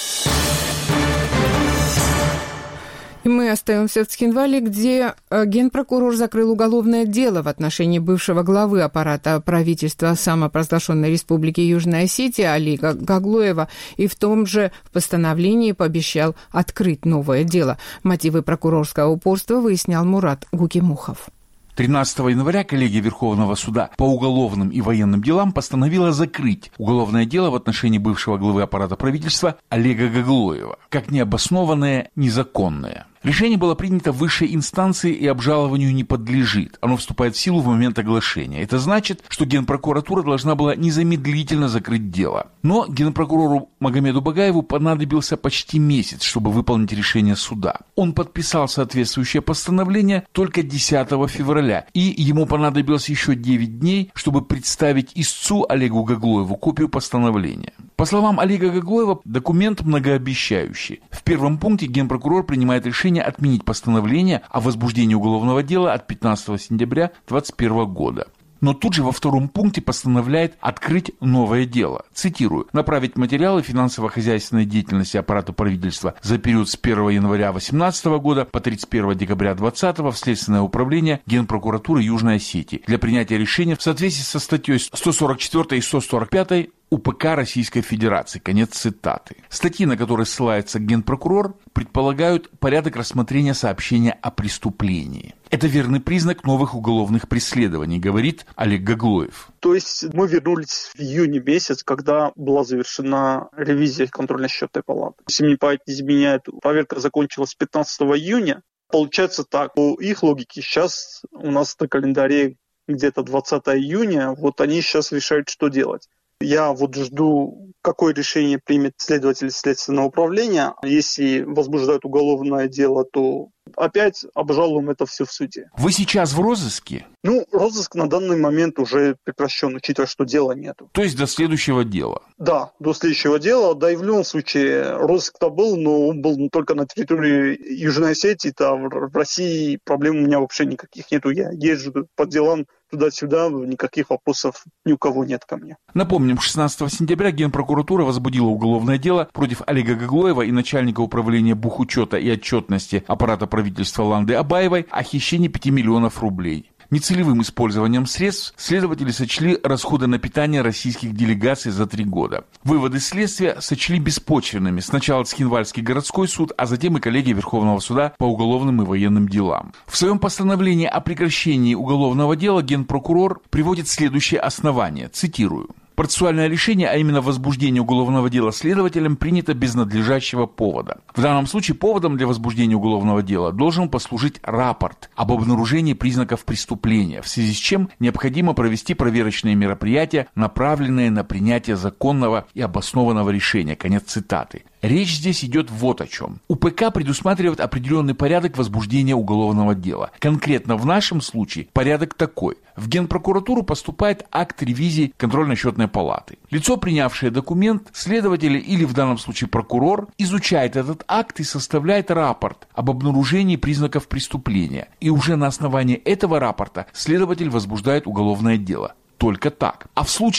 И мы остаемся в Цхинвале, где генпрокурор закрыл уголовное дело в отношении бывшего главы аппарата правительства самопровозглашенной Республики Южная Осетия Алига Гаглоева и в том же постановлении пообещал открыть новое дело. Мотивы прокурорского упорства выяснял Мурат Гукимухов. тринадцатого января коллегия Верховного суда по уголовным и военным делам постановила закрыть уголовное дело в отношении бывшего главы аппарата правительства Олега Гаглоева как необоснованное, незаконное. Решение было принято в высшей инстанции и обжалованию не подлежит. Оно вступает в силу в момент оглашения. Это значит, что Генпрокуратура должна была незамедлительно закрыть дело. Но генпрокурору Магомеду Багаеву понадобился почти месяц, чтобы выполнить решение суда. Он подписал соответствующее постановление только десятого февраля, и ему понадобилось еще девять дней, чтобы представить истцу Олегу Гаглоеву копию постановления. По словам Олега Гаглоева, документ многообещающий. В первом пункте генпрокурор принимает решение отменить постановление о возбуждении уголовного дела от пятнадцатого сентября две тысячи двадцать первого года. Но тут же во втором пункте постановляет открыть новое дело. Цитирую. «Направить материалы финансово-хозяйственной деятельности аппарата правительства за период с первого января две тысячи восемнадцатого года по тридцать первого декабря две тысячи двадцатого в Следственное управление Генпрокуратуры Южной Осетии для принятия решения в соответствии со статьей сто сорок четвёртой и сто сорок пятой УПК Российской Федерации». Конец цитаты. Статьи, на которые ссылается генпрокурор, предполагают порядок рассмотрения сообщения о преступлении. Это верный признак новых уголовных преследований, говорит Олег Гаглоев. То есть мы вернулись в июне месяц, когда была завершена ревизия контрольно-счетной палаты. Если мне память не изменяет, проверка закончилась пятнадцатого июня. Получается так, по их логике сейчас у нас на календаре где-то двадцатого июня, вот они сейчас решают, что делать. Я вот жду, какое решение примет следователь Следственного управления. Если возбуждают уголовное дело, то опять обжалуем это все в суде. Вы сейчас в розыске? Ну, розыск на данный момент уже прекращен, учитывая, что дела нету. То есть до следующего дела? Да, до следующего дела. Да и в любом случае розыск-то был, но он был только на территории Южной Осетии. Там в России проблем у меня вообще никаких нету. Я езжу по делам туда-сюда, никаких вопросов ни у кого нет ко мне. Напомним, шестнадцатого сентября Генпрокуратура возбудила уголовное дело против Олега Гаглоева и начальника управления бухучета и отчетности аппарата правительства Ланды Абаевой о хищении пяти миллионов рублей. Нецелевым использованием средств следователи сочли расходы на питание российских делегаций за три года. Выводы следствия сочли беспочвенными сначала Цхинвальский городской суд, а затем и коллегия Верховного суда по уголовным и военным делам. В своем постановлении о прекращении уголовного дела генпрокурор приводит следующее основание, цитирую. Процессуальное решение, а именно возбуждение уголовного дела следователем, принято без надлежащего повода. В данном случае поводом для возбуждения уголовного дела должен послужить рапорт об обнаружении признаков преступления, в связи с чем необходимо провести проверочные мероприятия, направленные на принятие законного и обоснованного решения. Конец цитаты. Речь здесь идет вот о чем. УПК предусматривает определенный порядок возбуждения уголовного дела. Конкретно в нашем случае порядок такой. В Генпрокуратуру поступает акт ревизии контрольно-счетной палаты. Лицо, принявшее документ, следователь или в данном случае прокурор, изучает этот акт и составляет рапорт об обнаружении признаков преступления. И уже на основании этого рапорта следователь возбуждает уголовное дело. Только так. А в случае с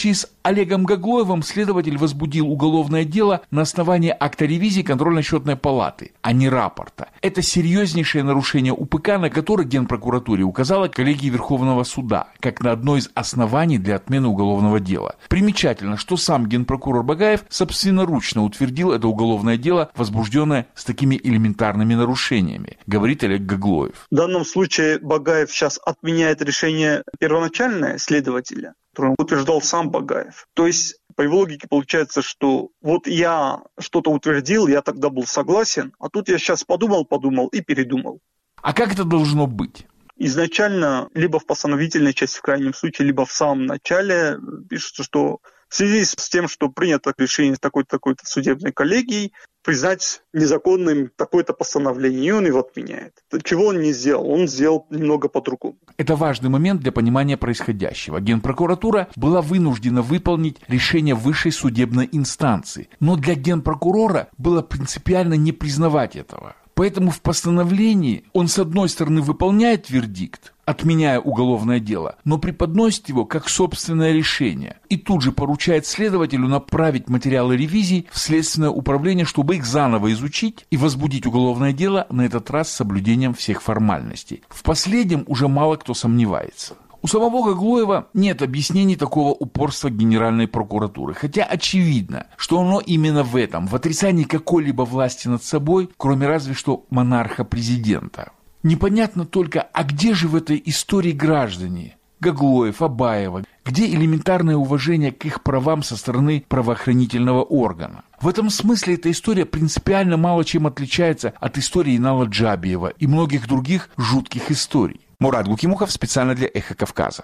Олегом Гаглоевым следователь возбудил уголовное дело на основании акта ревизии контрольно-счетной палаты, а не рапорта. Это серьезнейшее нарушение УПК, на которое Генпрокуратуре указала коллегия Верховного суда, как на одно из оснований для отмены уголовного дела. Примечательно, что сам генпрокурор Багаев собственноручно утвердил это уголовное дело, возбужденное с такими элементарными нарушениями, говорит Олег Гаглоев. В данном случае Багаев сейчас отменяет решение первоначальное следователя, которое утверждал сам Багаев. То есть, по его логике получается, что вот я что-то утвердил, я тогда был согласен, а тут я сейчас подумал, подумал и передумал. А как это должно быть? Изначально, либо в постановительной части, в крайнем случае, либо в самом начале пишется, что в связи с тем, что принято решение такой-то, такой-то судебной коллегией, признать незаконным такое-то постановление, и он его отменяет. Чего он не сделал? Он сделал немного по-другому. Это важный момент для понимания происходящего. Генпрокуратура была вынуждена выполнить решение высшей судебной инстанции, но для генпрокурора было принципиально не признавать этого. Поэтому в постановлении он, с одной стороны, выполняет вердикт, отменяя уголовное дело, но преподносит его как собственное решение и тут же поручает следователю направить материалы ревизии в Следственное управление, чтобы их заново изучить и возбудить уголовное дело, на этот раз с соблюдением всех формальностей. В последнем уже мало кто сомневается. У самого Гаглоева нет объяснений такого упорства Генеральной прокуратуры, хотя очевидно, что оно именно в этом, в отрицании какой-либо власти над собой, кроме разве что монарха-президента. Непонятно только, а где же в этой истории граждане? Гаглоев, Абаева, где элементарное уважение к их правам со стороны правоохранительного органа? В этом смысле эта история принципиально мало чем отличается от истории Инала Джабиева и многих других жутких историй. Мурат Гукимухов специально для «Эхо Кавказа».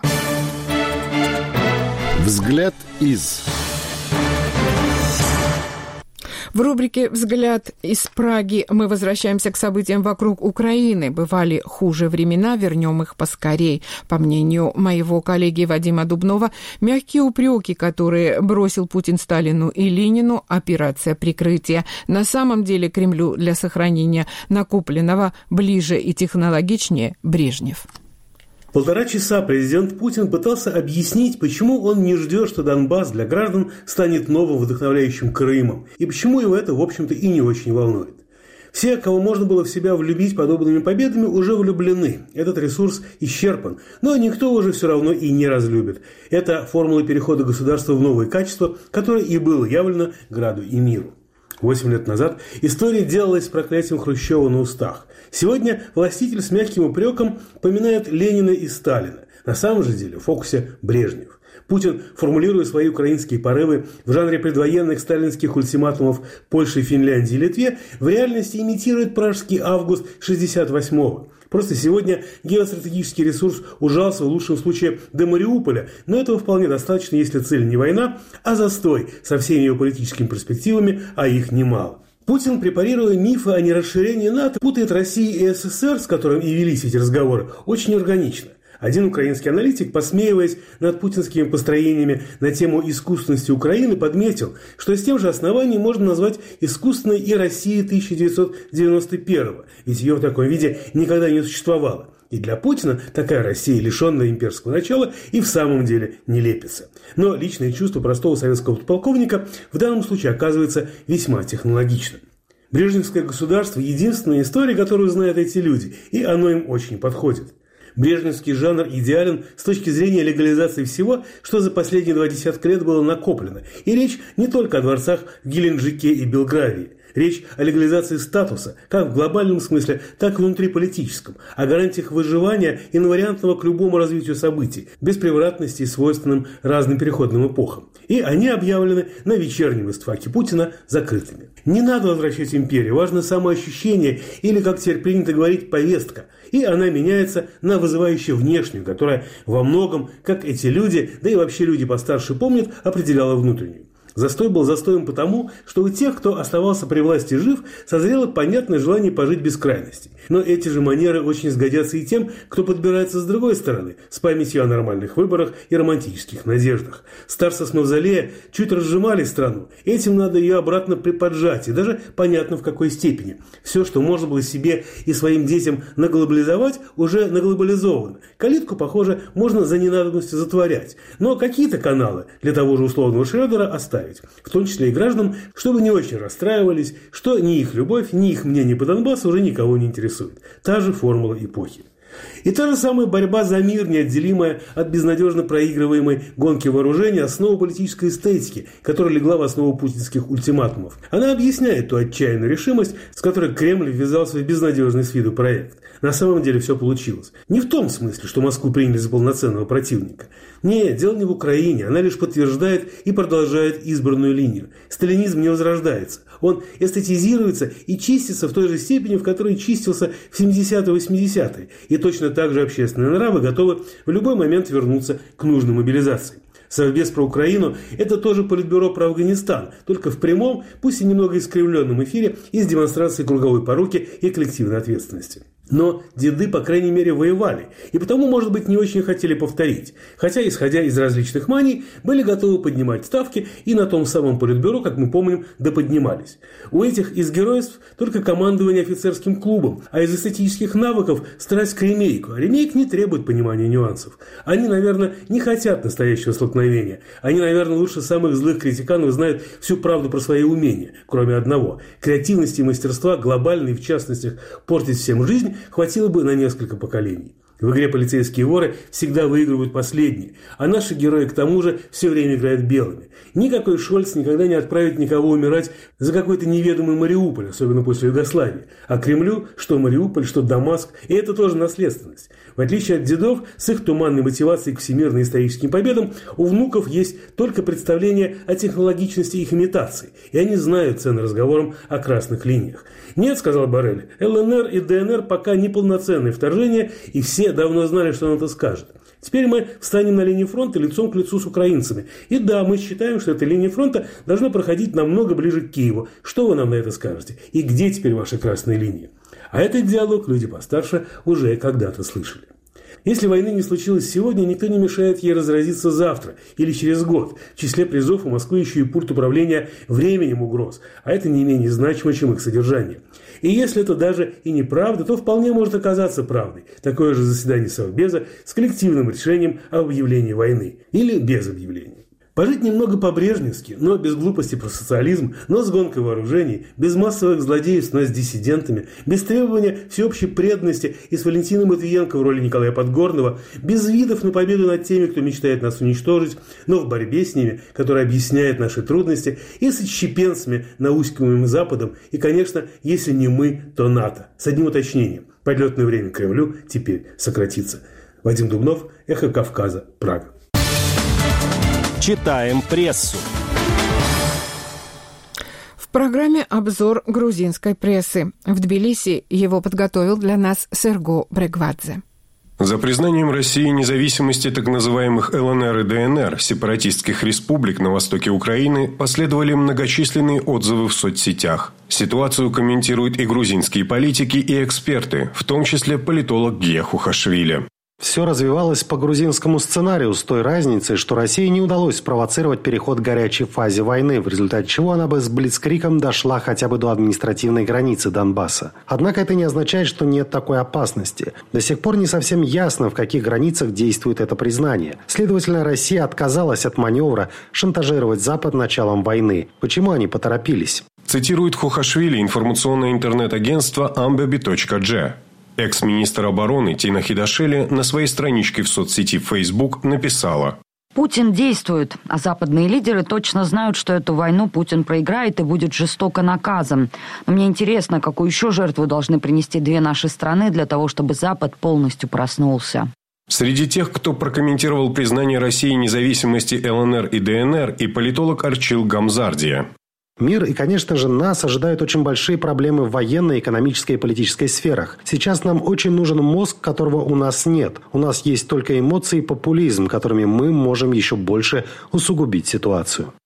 Взгляд из... В рубрике «Взгляд из Праги» мы возвращаемся к событиям вокруг Украины. Бывали хуже времена, вернем их поскорей. По мнению моего коллеги Вадима Дубнова, мягкие упреки, которые бросил Путин Сталину и Ленину, операция прикрытия. На самом деле Кремлю для сохранения накопленного ближе и технологичнее Брежнев. Полтора часа президент Путин пытался объяснить, почему он не ждет, что Донбасс для граждан станет новым вдохновляющим Крымом, и почему его это, в общем-то, и не очень волнует. Все, кого можно было в себя влюбить подобными победами, уже влюблены. Этот ресурс исчерпан, но никто уже все равно и не разлюбит. Это формула перехода государства в новые качества, которое и было явлено граду и миру. Восемь лет назад история делалась с проклятием Хрущева на устах. Сегодня властитель с мягким упреком поминает Ленина и Сталина. На самом же деле в фокусе Брежнев. Путин, формулируя свои украинские порывы в жанре предвоенных сталинских ультиматумов Польше, Финляндии и Литве, в реальности имитирует пражский август шестьдесят восьмого. Просто сегодня геостратегический ресурс ужался в лучшем случае до Мариуполя, но этого вполне достаточно, если цель не война, а застой со всеми ее политическими перспективами, а их немало. Путин, препарируя мифы о нерасширении НАТО, путает Россию и СССР, с которым и велись эти разговоры, очень органично. Один украинский аналитик, посмеиваясь над путинскими построениями на тему искусственности Украины, подметил, что с тем же основанием можно назвать искусственной и Россию тысяча девятьсот девяносто первого, ведь ее в таком виде никогда не существовало. И для Путина такая Россия, лишенная имперского начала, и в самом деле не лепится. Но личное чувство простого советского полковника в данном случае оказывается весьма технологичным. Брежневское государство – единственная история, которую знают эти люди, и оно им очень подходит. Брежневский жанр идеален с точки зрения легализации всего, что за последние два десятка лет было накоплено. И речь не только о дворцах в Геленджике и Белгравии. Речь о легализации статуса, как в глобальном смысле, так и внутриполитическом, о гарантиях выживания инвариантного к любому развитию событий, без превратности и свойственным разным переходным эпохам. И они объявлены на вечернем истфаке Путина закрытыми. Не надо возвращать империю, важно самоощущение или, как теперь принято говорить, повестка. И она меняется на вызывающую внешнюю, которая во многом, как эти люди, да и вообще люди постарше помнят, определяла внутреннюю. Застой был застоем потому, что у тех, кто оставался при власти жив, созрело понятное желание пожить без крайностей. Но эти же манеры очень сгодятся и тем, кто подбирается с другой стороны, с памятью о нормальных выборах и романтических надеждах. Старцы с Мавзолея чуть разжимали страну, этим надо ее обратно приподжать, и даже понятно в какой степени. Все, что можно было себе и своим детям наглобализовать, уже наглобализовано. Калитку, похоже, можно за ненадобностью затворять. Но какие-то каналы для того же условного Шрёдера оставить, в том числе и граждан, чтобы не очень расстраивались, что ни их любовь, ни их мнение по Донбассу уже никого не интересует. Та же формула эпохи. И та же самая борьба за мир, неотделимая от безнадежно проигрываемой гонки вооружений, основа политической эстетики, которая легла в основу путинских ультиматумов. Она объясняет ту отчаянную решимость, с которой Кремль ввязался в безнадежный с виду проект. На самом деле все получилось. Не в том смысле, что Москву приняли за полноценного противника. Нет, дело не в Украине. Она лишь подтверждает и продолжает избранную линию. Сталинизм не возрождается. Он эстетизируется и чистится в той же степени, в которой чистился в семидесятые-восьмидесятые. И точно так же общественные нравы готовы в любой момент вернуться к нужной мобилизации. Совбез про Украину – это тоже политбюро про Афганистан, только в прямом, пусть и немного искривленном эфире и с демонстрацией круговой поруки и коллективной ответственности. Но деды, по крайней мере, воевали, и потому, может быть, не очень хотели повторить, хотя, исходя из различных маний, были готовы поднимать ставки и на том самом политбюро, как мы помним, доподнимались. У этих из геройств только командование офицерским клубом, а из эстетических навыков страсть к ремейку, а ремейк не требует понимания нюансов. Они, наверное, не хотят настоящего столкновения, они, наверное, лучше самых злых критиканов знают всю правду про свои умения, кроме одного – креативности и мастерства, глобальной, в частности, портить всем жизнь, хватило бы на несколько поколений. В игре полицейские воры всегда выигрывают последние, а наши герои к тому же все время играют белыми. Никакой Шольц никогда не отправит никого умирать за какой-то неведомый Мариуполь, особенно после Югославии. А Кремлю что Мариуполь, что Дамаск, и это тоже наследственность. В отличие от дедов, с их туманной мотивацией к всемирным историческим победам, у внуков есть только представление о технологичности их имитаций, и они знают цены разговорам о красных линиях. Нет, сказал Боррель, ЛНР и ДНР пока не полноценные вторжения, и все давно знали, что он это скажет. Теперь мы встанем на линии фронта лицом к лицу с украинцами. И да, мы считаем, что эта линия фронта должна проходить намного ближе к Киеву. Что вы нам на это скажете? И где теперь ваши красные линии? А этот диалог люди постарше уже когда-то слышали. Если войны не случилось сегодня, никто не мешает ей разразиться завтра или через год. В числе призов у Москвы еще и пульт управления временем угроз, а это не менее значимо, чем их содержание. И если это даже и неправда, то вполне может оказаться правдой. Такое же заседание Совбеза с коллективным решением об объявлении войны или без объявления. Пожить немного по-брежневски, но без глупости про социализм, но с гонкой вооружений, без массовых злодеев с диссидентами, без требования всеобщей преданности и с Валентином Матвиенко в роли Николая Подгорного, без видов на победу над теми, кто мечтает нас уничтожить, но в борьбе с ними, которая объясняет наши трудности, и с отщепенцами, науськиваемым Западом, и, конечно, если не мы, то НАТО. С одним уточнением. Подлетное время к Кремлю теперь сократится. Вадим Дубнов, Эхо Кавказа, Прага. Читаем прессу. В программе обзор грузинской прессы. В Тбилиси его подготовил для нас Серго Брегвадзе. За признанием России независимости так называемых ЛНР и ДНР, сепаратистских республик на востоке Украины, последовали многочисленные отзывы в соцсетях. Ситуацию комментируют и грузинские политики, и эксперты, в том числе политолог Гия Хухашвили. Все развивалось по грузинскому сценарию с той разницей, что России не удалось спровоцировать переход к горячей фазе войны, в результате чего она бы с блицкригом дошла хотя бы до административной границы Донбасса. Однако это не означает, что нет такой опасности. До сих пор не совсем ясно, в каких границах действует это признание. Следовательно, Россия отказалась от маневра шантажировать Запад началом войны. Почему они поторопились? Цитирует Хухашвили информационное интернет-агентство амбеби точка джи. Экс-министр обороны Тина Хидашели на своей страничке в соцсети Facebook написала: Путин действует, а западные лидеры точно знают, что эту войну Путин проиграет и будет жестоко наказан. Но мне интересно, какую еще жертву должны принести две наши страны для того, чтобы Запад полностью проснулся. Среди тех, кто прокомментировал признание России независимости ЛНР и ДНР, и политолог Арчил Гамзардия. Мир и, конечно же, нас ожидают очень большие проблемы в военной, экономической и политической сферах. Сейчас нам очень нужен мозг, которого у нас нет. У нас есть только эмоции и популизм, которыми мы можем еще больше усугубить ситуацию.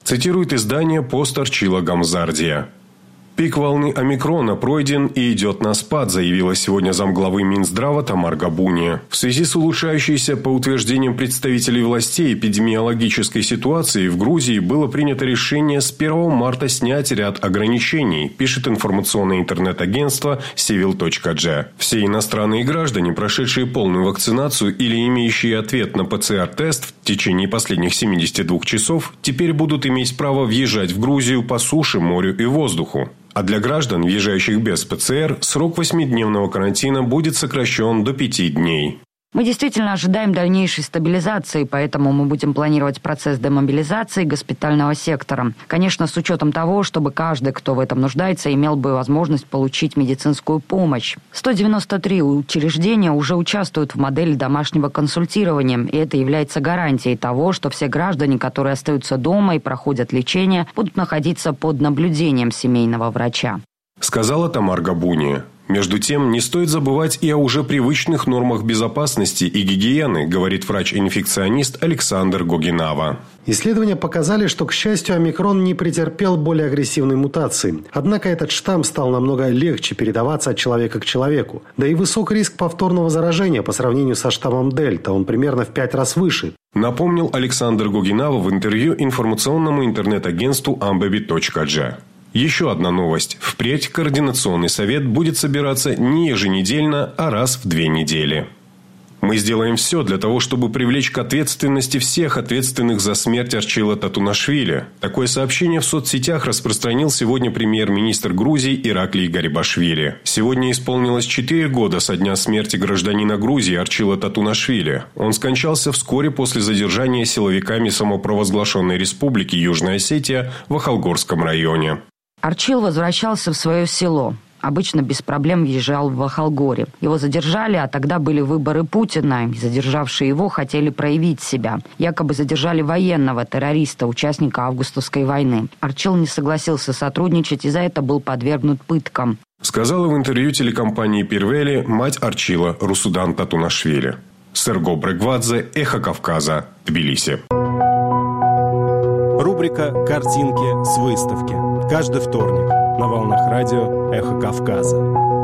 Цитирует издание «Пост Арчила Гамзардия». Пик волны омикрона пройден и идет на спад, заявила сегодня замглавы Минздрава Тамар Габуния. В связи с улучшающейся, по утверждениям представителей властей, эпидемиологической ситуацией в Грузии было принято решение с первого марта снять ряд ограничений, пишет информационное интернет-агентство сивил точка джи. Все иностранные граждане, прошедшие полную вакцинацию или имеющие ответ на ПЦР-тест в течение последних семидесяти двух часов, теперь будут иметь право въезжать в Грузию по суше, морю и воздуху. А для граждан, въезжающих без ПЦР, срок восьмидневного карантина будет сокращен до пяти дней. Мы действительно ожидаем дальнейшей стабилизации, поэтому мы будем планировать процесс демобилизации госпитального сектора. Конечно, с учетом того, чтобы каждый, кто в этом нуждается, имел бы возможность получить медицинскую помощь. сто девяносто три учреждения уже участвуют в модели домашнего консультирования, и это является гарантией того, что все граждане, которые остаются дома и проходят лечение, будут находиться под наблюдением семейного врача. Сказала Тамар Габуния. Между тем, не стоит забывать и о уже привычных нормах безопасности и гигиены, говорит врач-инфекционист Александр Гогинава. Исследования показали, что, к счастью, омикрон не претерпел более агрессивной мутации. Однако этот штамм стал намного легче передаваться от человека к человеку. Да и высок риск повторного заражения по сравнению со штаммом Дельта. Он примерно в пять раз выше. Напомнил Александр Гогинава в интервью информационному интернет-агентству амбеби точка джи. Еще одна новость. Впредь Координационный совет будет собираться не еженедельно, а раз в две недели. Мы сделаем все для того, чтобы привлечь к ответственности всех ответственных за смерть Арчила Татунашвили. Такое сообщение в соцсетях распространил сегодня премьер-министр Грузии Ираклий Гарибашвили. Сегодня исполнилось четыре года со дня смерти гражданина Грузии Арчила Татунашвили. Он скончался вскоре после задержания силовиками самопровозглашенной республики Южная Осетия в Ахалгорском районе. Арчил возвращался в свое село. Обычно без проблем въезжал в Ахалгоре. Его задержали, а тогда были выборы Путина, и задержавшие его хотели проявить себя. Якобы задержали военного, террориста, участника августовской войны. Арчил не согласился сотрудничать и за это был подвергнут пыткам. Сказала в интервью телекомпании «Пирвели» мать Арчила Русудан Татунашвили. Серго Брегвадзе, Эхо Кавказа, Тбилиси. Рубрика «Картинки с выставки». Каждый вторник на волнах радио «Эхо Кавказа».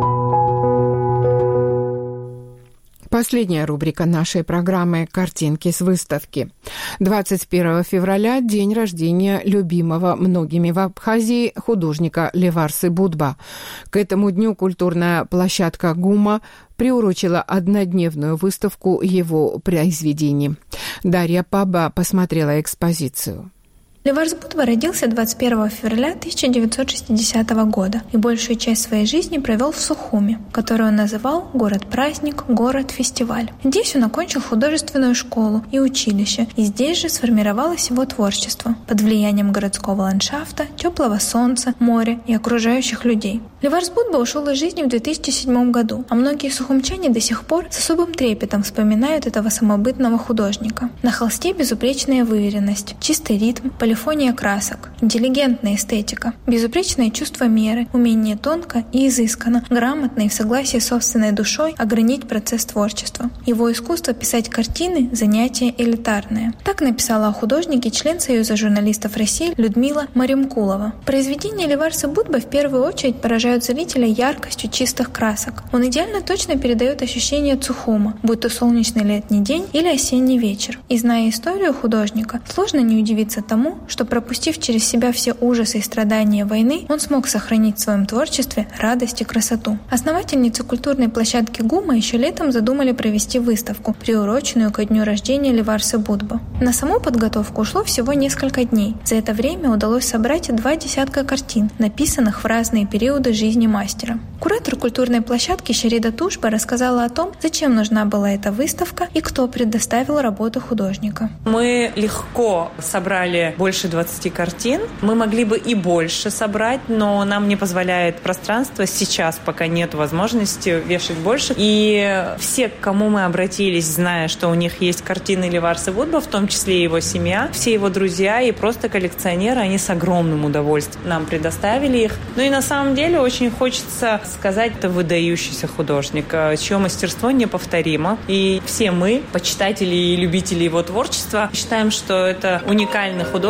Последняя рубрика нашей программы «Картинки с выставки». двадцать первого февраля – день рождения любимого многими в Абхазии художника Леварсы Будба. К этому дню культурная площадка ГУМа приурочила однодневную выставку его произведений. Дарья Паба посмотрела экспозицию. Леварс Будба родился двадцать первого февраля тысяча девятьсот шестидесятого года и большую часть своей жизни провел в Сухуми, которую он называл «город-праздник», «город-фестиваль». Здесь он окончил художественную школу и училище, и здесь же сформировалось его творчество под влиянием городского ландшафта, теплого солнца, моря и окружающих людей. Леварс Будба ушел из жизни в две тысячи седьмом году, а многие сухумчане до сих пор с особым трепетом вспоминают этого самобытного художника. На холсте безупречная выверенность, чистый ритм, полифония красок, интеллигентная эстетика, безупречное чувство меры, умение тонко и изысканно, грамотно и в согласии с собственной душой огранить процесс творчества. Его искусство писать картины – занятие элитарное. Так написала о художнике член Союза журналистов России Людмила Маримкулова. Произведения Леварса Будба в первую очередь поражают зрителя яркостью чистых красок. Он идеально точно передает ощущение Цухума, будь то солнечный летний день или осенний вечер. И зная историю художника, сложно не удивиться тому, что, пропустив через себя все ужасы и страдания войны, он смог сохранить в своем творчестве радость и красоту. Основательницы культурной площадки ГУМа еще летом задумали провести выставку, приуроченную ко дню рождения Леварса Будба. На саму подготовку ушло всего несколько дней. За это время удалось собрать два десятка картин, написанных в разные периоды жизни мастера. Куратор культурной площадки Шарида Тушба рассказала о том, зачем нужна была эта выставка и кто предоставил работы художника. Мы легко собрали больше двадцати картин. Мы могли бы и больше собрать, но нам не позволяет пространство. Сейчас пока нет возможности вешать больше. И все, к кому мы обратились, зная, что у них есть картины Леварса Будба, в том числе и его семья, все его друзья и просто коллекционеры, они с огромным удовольствием нам предоставили их. Ну и на самом деле очень хочется сказать, это выдающийся художник, чье мастерство неповторимо. И все мы, почитатели и любители его творчества, считаем, что это уникальный художник,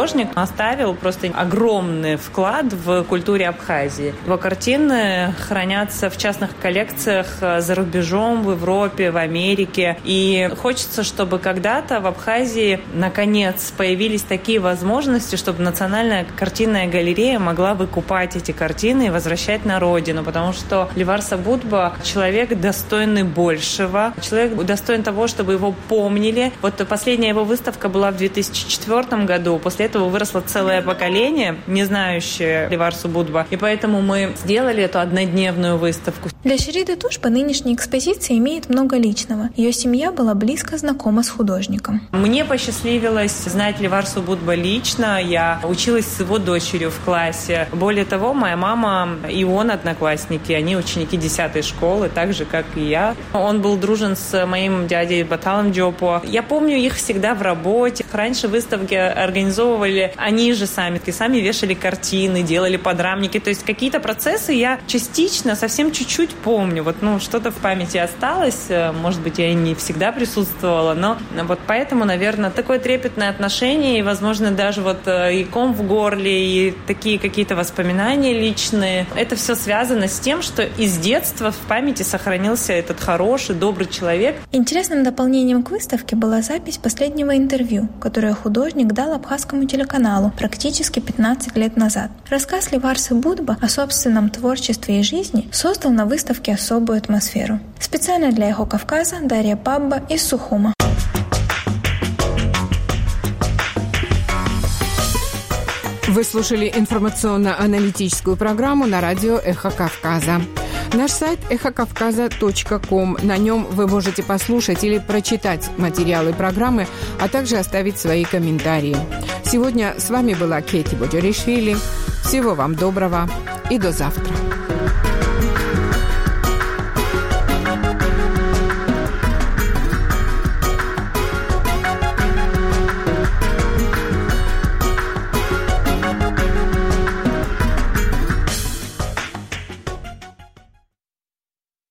художник оставил просто огромный вклад в культуре Абхазии. Его картины хранятся в частных коллекциях за рубежом, в Европе, в Америке. И хочется, чтобы когда-то в Абхазии наконец появились такие возможности, чтобы Национальная картинная галерея могла выкупать эти картины и возвращать на родину. Потому что Левар Сабудба – человек, достойный большего, человек достоин того, чтобы его помнили. Вот последняя его выставка была в две тысячи четвёртом году. После этого выросло целое поколение, не знающее Левар Сабудба. И поэтому мы сделали эту однодневную выставку. Для Шериды Тушба нынешняя экспозиция имеет много личного. Ее семья была близко знакома с художником. Мне посчастливилось знать Левар Сабудба лично. Я училась с его дочерью в классе. Более того, моя мама и он одноклассники. Они ученики десятой школы, так же, как и я. Он был дружен с моим дядей Баталом Джопо. Я помню их всегда в работе. Раньше выставки организовывали они же сами. И сами вешали картины, делали подрамники. То есть какие-то процессы я частично, совсем чуть-чуть помню. Вот, ну, что-то в памяти осталось. Может быть, я и не всегда присутствовала, но вот поэтому, наверное, такое трепетное отношение и, возможно, даже вот и ком в горле, и такие какие-то воспоминания личные. Это все связано с тем, что из детства в памяти сохранился этот хороший, добрый человек. Интересным дополнением к выставке была запись последнего интервью, которое художник дал абхазскому телеканалу практически пятнадцать лет назад. Рассказ Левар Сабудба о собственном творчестве и жизни создал на выставке особую атмосферу. Специально для Эхо Кавказа Дарья Пабба из Сухума. Вы слушали информационно-аналитическую программу на радио «Эхо Кавказа». Наш сайт эхо кавказа точка ком. На нем вы можете послушать или прочитать материалы программы, а также оставить свои комментарии. Сегодня с вами была Кети Боджоришвили. Всего вам доброго и до завтра.